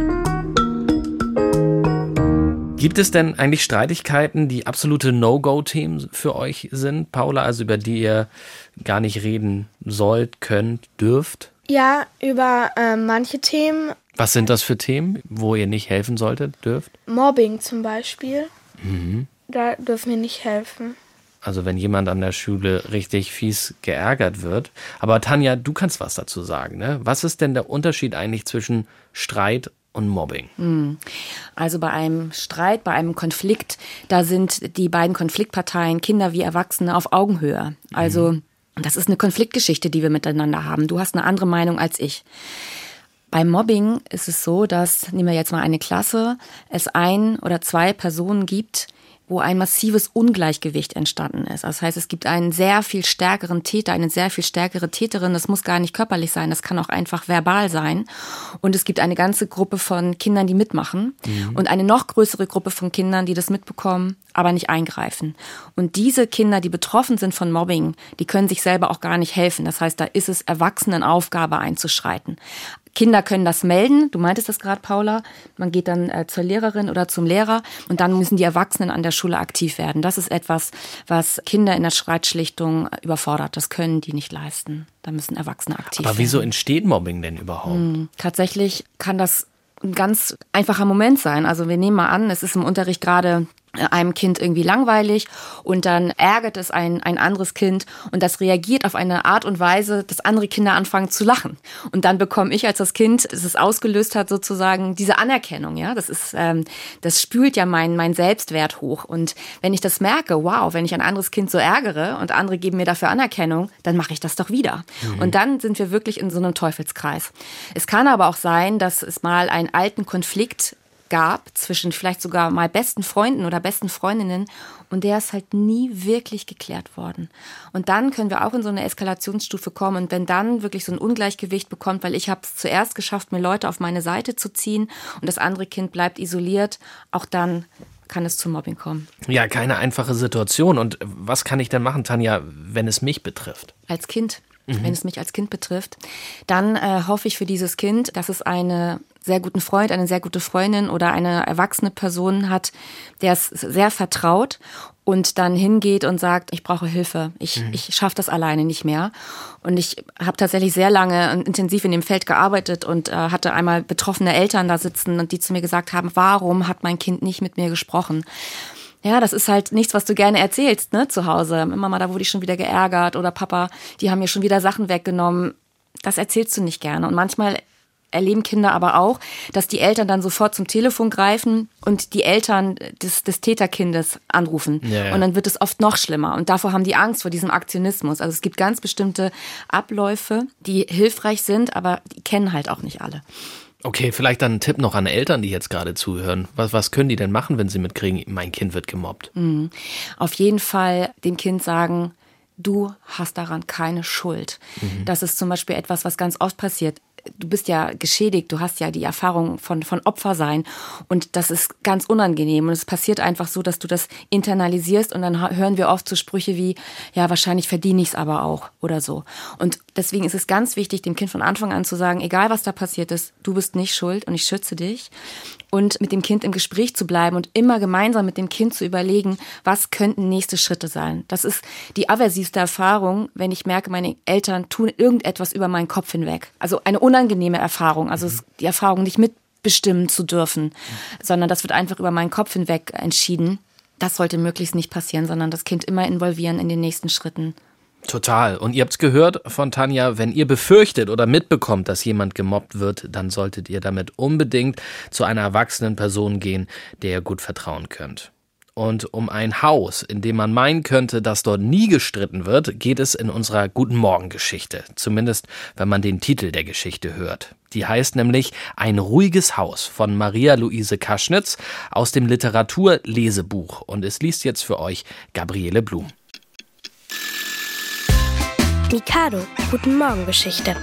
Gibt es denn eigentlich Streitigkeiten, die absolute No-Go-Themen für euch sind, Paula, also über die ihr gar nicht reden sollt, könnt, dürft? Ja, über manche Themen. Was sind das für Themen, wo ihr nicht helfen solltet, dürft? Mobbing zum Beispiel. Mhm. Da dürfen wir nicht helfen. Also wenn jemand an der Schule richtig fies geärgert wird. Aber Tanja, du kannst was dazu sagen, ne? Was ist denn der Unterschied eigentlich zwischen Streit und Mobbing? Also bei einem Streit, bei einem Konflikt, da sind die beiden Konfliktparteien, Kinder wie Erwachsene, auf Augenhöhe. Also das ist eine Konfliktgeschichte, die wir miteinander haben. Du hast eine andere Meinung als ich. Beim Mobbing ist es so, dass, nehmen wir jetzt mal eine Klasse, es 1 oder 2 Personen gibt, wo ein massives Ungleichgewicht entstanden ist. Das heißt, es gibt einen sehr viel stärkeren Täter, eine sehr viel stärkere Täterin. Das muss gar nicht körperlich sein, das kann auch einfach verbal sein. Und es gibt eine ganze Gruppe von Kindern, die mitmachen und eine noch größere Gruppe von Kindern, die das mitbekommen, aber nicht eingreifen. Und diese Kinder, die betroffen sind von Mobbing, die können sich selber auch gar nicht helfen. Das heißt, da ist es Erwachsenenaufgabe einzuschreiten. Kinder können das melden, du meintest das gerade, Paula, man geht dann zur Lehrerin oder zum Lehrer und dann müssen die Erwachsenen an der Schule aktiv werden. Das ist etwas, was Kinder in der Streitschlichtung überfordert, das können die nicht leisten. Da müssen Erwachsene aktiv werden. Aber wieso entsteht Mobbing denn überhaupt? Tatsächlich kann das ein ganz einfacher Moment sein. Also wir nehmen mal an, es ist im Unterricht gerade einem Kind irgendwie langweilig und dann ärgert es ein anderes Kind und das reagiert auf eine Art und Weise, dass andere Kinder anfangen zu lachen. Und dann bekomme ich als das Kind, das es ausgelöst hat, sozusagen diese Anerkennung. Ja, das spült ja mein Selbstwert hoch. Und wenn ich das merke, wow, wenn ich ein anderes Kind so ärgere und andere geben mir dafür Anerkennung, dann mache ich das doch wieder. Und dann sind wir wirklich in so einem Teufelskreis. Es kann aber auch sein, dass es mal einen alten Konflikt gab zwischen vielleicht sogar mal besten Freunden oder besten Freundinnen und der ist halt nie wirklich geklärt worden. Und dann können wir auch in so eine Eskalationsstufe kommen und wenn dann wirklich so ein Ungleichgewicht bekommt, weil ich habe es zuerst geschafft, mir Leute auf meine Seite zu ziehen und das andere Kind bleibt isoliert, auch dann kann es zum Mobbing kommen. Ja, keine einfache Situation. Und was kann ich denn machen, Tanja, wenn es mich betrifft? Als Kind. Wenn es mich als Kind betrifft, dann hoffe ich für dieses Kind, dass es einen sehr guten Freund, eine sehr gute Freundin oder eine erwachsene Person hat, der es sehr vertraut und dann hingeht und sagt, ich brauche Hilfe, ich schaffe das alleine nicht mehr. Und ich habe tatsächlich sehr lange und intensiv in dem Feld gearbeitet und hatte einmal betroffene Eltern da sitzen und die zu mir gesagt haben, warum hat mein Kind nicht mit mir gesprochen? Ja, das ist halt nichts, was du gerne erzählst, ne, zu Hause. Mama, da wurde ich schon wieder geärgert oder Papa, die haben mir schon wieder Sachen weggenommen. Das erzählst du nicht gerne. Und manchmal erleben Kinder aber auch, dass die Eltern dann sofort zum Telefon greifen und die Eltern des Täterkindes anrufen. Ja. Und dann wird es oft noch schlimmer. Und davor haben die Angst vor diesem Aktionismus. Also es gibt ganz bestimmte Abläufe, die hilfreich sind, aber die kennen halt auch nicht alle. Okay, vielleicht dann ein Tipp noch an Eltern, die jetzt gerade zuhören. Was können die denn machen, wenn sie mitkriegen, mein Kind wird gemobbt? Auf jeden Fall dem Kind sagen, du hast daran keine Schuld. Das ist zum Beispiel etwas, was ganz oft passiert. Du bist ja geschädigt, du hast ja die Erfahrung von Opfer sein und das ist ganz unangenehm und es passiert einfach so, dass du das internalisierst und dann hören wir oft so Sprüche wie, ja, wahrscheinlich verdiene ich es aber auch oder so. Und deswegen ist es ganz wichtig, dem Kind von Anfang an zu sagen, egal was da passiert ist, du bist nicht schuld und ich schütze dich. Und mit dem Kind im Gespräch zu bleiben und immer gemeinsam mit dem Kind zu überlegen, was könnten nächste Schritte sein. Das ist die aversivste Erfahrung, wenn ich merke, meine Eltern tun irgendetwas über meinen Kopf hinweg. Also eine unangenehme Erfahrung, also die Erfahrung nicht mitbestimmen zu dürfen, sondern das wird einfach über meinen Kopf hinweg entschieden. Das sollte möglichst nicht passieren, sondern das Kind immer involvieren in den nächsten Schritten. Total. Und ihr habt's gehört von Tanja, wenn ihr befürchtet oder mitbekommt, dass jemand gemobbt wird, dann solltet ihr damit unbedingt zu einer erwachsenen Person gehen, der ihr gut vertrauen könnt. Und um ein Haus, in dem man meinen könnte, dass dort nie gestritten wird, geht es in unserer Guten Morgen-Geschichte. Zumindest, wenn man den Titel der Geschichte hört. Die heißt nämlich Ein ruhiges Haus von Maria-Luise Kaschnitz aus dem Literaturlesebuch. Und es liest jetzt für euch Gabriele Blum. Mikado, Guten Morgen-Geschichte.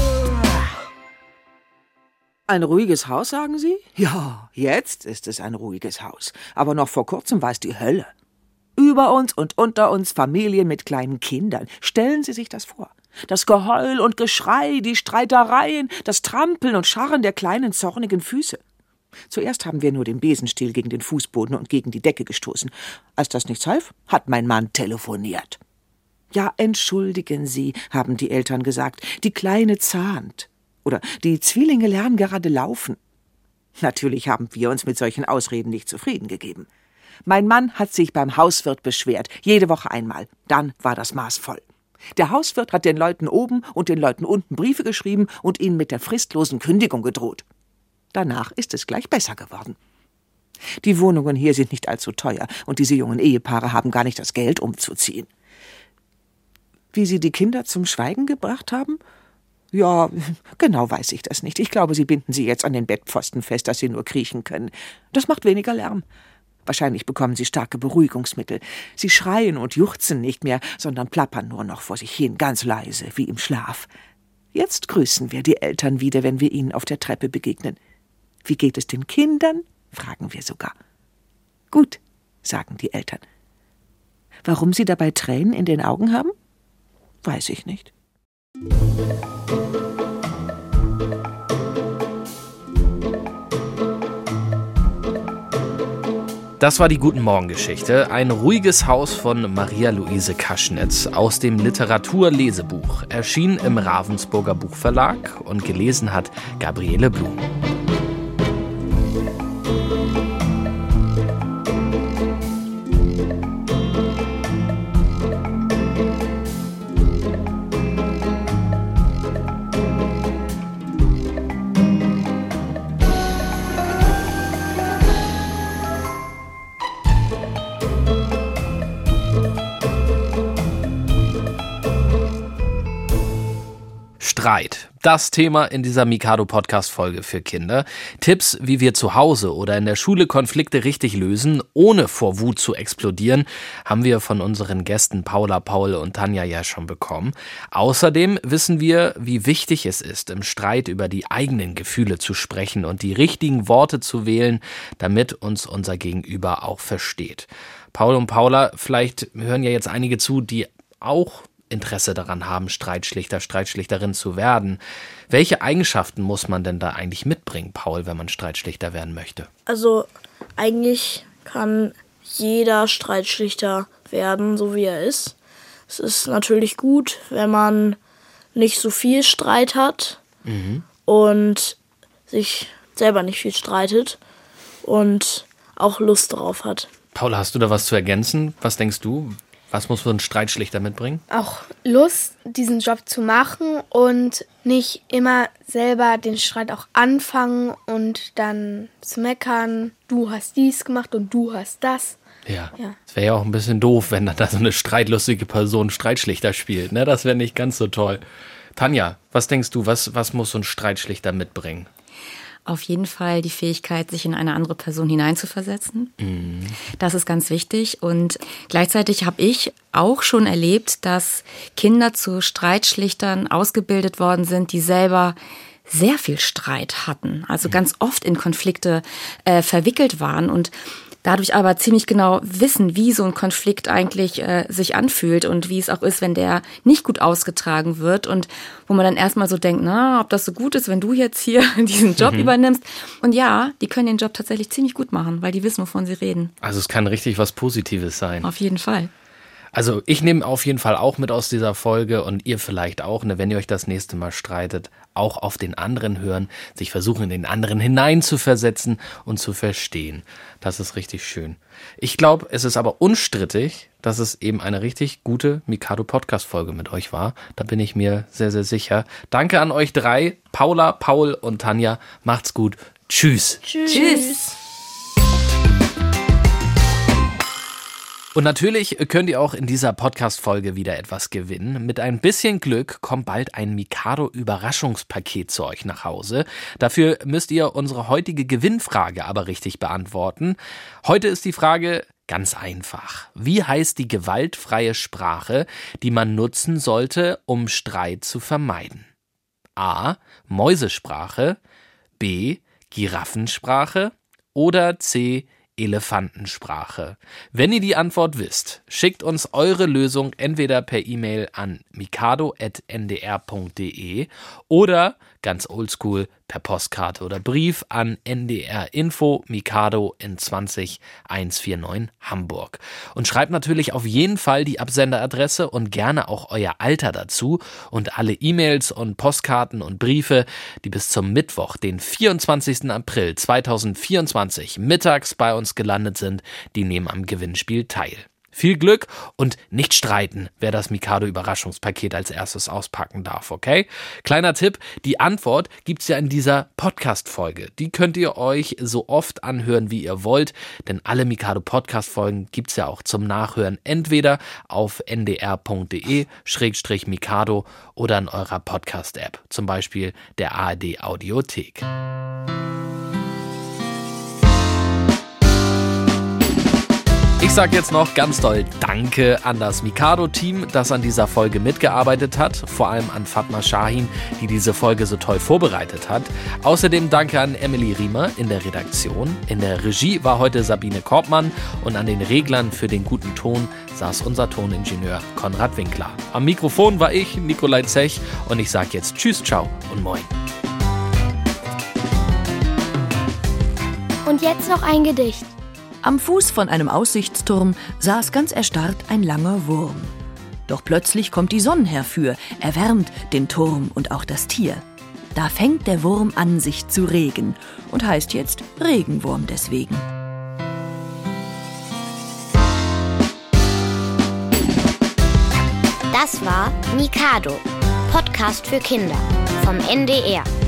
Ein ruhiges Haus, sagen Sie? Ja, jetzt ist es ein ruhiges Haus. Aber noch vor kurzem war es die Hölle. Über uns und unter uns Familien mit kleinen Kindern. Stellen Sie sich das vor. Das Geheul und Geschrei, die Streitereien, das Trampeln und Scharren der kleinen, zornigen Füße. Zuerst haben wir nur den Besenstiel gegen den Fußboden und gegen die Decke gestoßen. Als das nichts half, hat mein Mann telefoniert. Ja, entschuldigen Sie, haben die Eltern gesagt, die Kleine zahnt. Oder die Zwillinge lernen gerade laufen. Natürlich haben wir uns mit solchen Ausreden nicht zufrieden gegeben. Mein Mann hat sich beim Hauswirt beschwert, jede Woche einmal. Dann war das Maß voll. Der Hauswirt hat den Leuten oben und den Leuten unten Briefe geschrieben und ihnen mit der fristlosen Kündigung gedroht. Danach ist es gleich besser geworden. Die Wohnungen hier sind nicht allzu teuer und diese jungen Ehepaare haben gar nicht das Geld, umzuziehen. Wie Sie die Kinder zum Schweigen gebracht haben? Ja, genau weiß ich das nicht. Ich glaube, Sie binden sie jetzt an den Bettpfosten fest, dass sie nur kriechen können. Das macht weniger Lärm. Wahrscheinlich bekommen sie starke Beruhigungsmittel. Sie schreien und juchzen nicht mehr, sondern plappern nur noch vor sich hin, ganz leise, wie im Schlaf. Jetzt grüßen wir die Eltern wieder, wenn wir ihnen auf der Treppe begegnen. Wie geht es den Kindern? Fragen wir sogar. Gut, sagen die Eltern. Warum sie dabei Tränen in den Augen haben? Weiß ich nicht. Das war die Guten Morgen-Geschichte. Ein ruhiges Haus von Maria-Luise Kaschnitz aus dem Literaturlesebuch. Erschien im Ravensburger Buchverlag und gelesen hat Gabriele Blum. Streit. Das Thema in dieser Mikado-Podcast-Folge für Kinder. Tipps, wie wir zu Hause oder in der Schule Konflikte richtig lösen, ohne vor Wut zu explodieren, haben wir von unseren Gästen Paula, Paul und Tanja ja schon bekommen. Außerdem wissen wir, wie wichtig es ist, im Streit über die eigenen Gefühle zu sprechen und die richtigen Worte zu wählen, damit uns unser Gegenüber auch versteht. Paul und Paula, vielleicht hören ja jetzt einige zu, die auch Interesse daran haben, Streitschlichter, Streitschlichterin zu werden. Welche Eigenschaften muss man denn da eigentlich mitbringen, Paul, wenn man Streitschlichter werden möchte? Also eigentlich kann jeder Streitschlichter werden, so wie er ist. Es ist natürlich gut, wenn man nicht so viel Streit hat und sich selber nicht viel streitet und auch Lust darauf hat. Paula, hast du da was zu ergänzen? Was denkst du? Was muss so ein Streitschlichter mitbringen? Auch Lust, diesen Job zu machen und nicht immer selber den Streit auch anfangen und dann zu meckern, du hast dies gemacht und du hast das. Ja. Es wäre ja auch ein bisschen doof, wenn da so eine streitlustige Person Streitschlichter spielt. Ne? Das wäre nicht ganz so toll. Tanja, was denkst du, was muss so ein Streitschlichter mitbringen? Auf jeden Fall die Fähigkeit, sich in eine andere Person hineinzuversetzen. Das ist ganz wichtig. Und gleichzeitig habe ich auch schon erlebt, dass Kinder zu Streitschlichtern ausgebildet worden sind, die selber sehr viel Streit hatten. Also ganz oft in Konflikte verwickelt waren und dadurch aber ziemlich genau wissen, wie so ein Konflikt eigentlich sich anfühlt und wie es auch ist, wenn der nicht gut ausgetragen wird und wo man dann erstmal so denkt, na, ob das so gut ist, wenn du jetzt hier diesen Job übernimmst. Und ja, die können den Job tatsächlich ziemlich gut machen, weil die wissen, wovon sie reden. Also es kann richtig was Positives sein. Auf jeden Fall. Also ich nehme auf jeden Fall auch mit aus dieser Folge und ihr vielleicht auch, ne, wenn ihr euch das nächste Mal streitet, auch auf den anderen hören, sich versuchen, in den anderen hineinzuversetzen und zu verstehen. Das ist richtig schön. Ich glaube, es ist aber unstrittig, dass es eben eine richtig gute Mikado-Podcast-Folge mit euch war. Da bin ich mir sehr, sehr sicher. Danke an euch drei, Paula, Paul und Tanja. Macht's gut. Tschüss. Tschüss. Und natürlich könnt ihr auch in dieser Podcast-Folge wieder etwas gewinnen. Mit ein bisschen Glück kommt bald ein Mikado-Überraschungspaket zu euch nach Hause. Dafür müsst ihr unsere heutige Gewinnfrage aber richtig beantworten. Heute ist die Frage ganz einfach. Wie heißt die gewaltfreie Sprache, die man nutzen sollte, um Streit zu vermeiden? A. Mäusesprache, B. Giraffensprache oder C. Elefantensprache. Wenn ihr die Antwort wisst, schickt uns eure Lösung entweder per E-Mail an mikado@ndr.de oder ganz oldschool per Postkarte oder Brief an NDR Info Mikado in 20149 Hamburg. Und schreibt natürlich auf jeden Fall die Absenderadresse und gerne auch euer Alter dazu und alle E-Mails und Postkarten und Briefe, die bis zum Mittwoch, den 24. April 2024 mittags bei uns gelandet sind, die nehmen am Gewinnspiel teil. Viel Glück und nicht streiten, wer das Mikado-Überraschungspaket als erstes auspacken darf, okay? Kleiner Tipp, die Antwort gibt's ja in dieser Podcast-Folge. Die könnt ihr euch so oft anhören, wie ihr wollt, denn alle Mikado-Podcast-Folgen gibt's ja auch zum Nachhören, entweder auf ndr.de/Mikado oder in eurer Podcast-App, zum Beispiel der ARD-Audiothek. Ich sage jetzt noch ganz doll Danke an das Mikado-Team, das an dieser Folge mitgearbeitet hat, vor allem an Fatma Shahin, die diese Folge so toll vorbereitet hat. Außerdem danke an Emily Riemer in der Redaktion. In der Regie war heute Sabine Korbmann und an den Reglern für den guten Ton saß unser Toningenieur Konrad Winkler. Am Mikrofon war ich, Nikolai Zech, und ich sage jetzt Tschüss, Ciao und Moin. Und jetzt noch ein Gedicht. Am Fuß von einem Aussichtsturm saß ganz erstarrt ein langer Wurm. Doch plötzlich kommt die Sonne herfür, erwärmt den Turm und auch das Tier. Da fängt der Wurm an, sich zu regen und heißt jetzt Regenwurm deswegen. Das war Mikado, Podcast für Kinder vom NDR.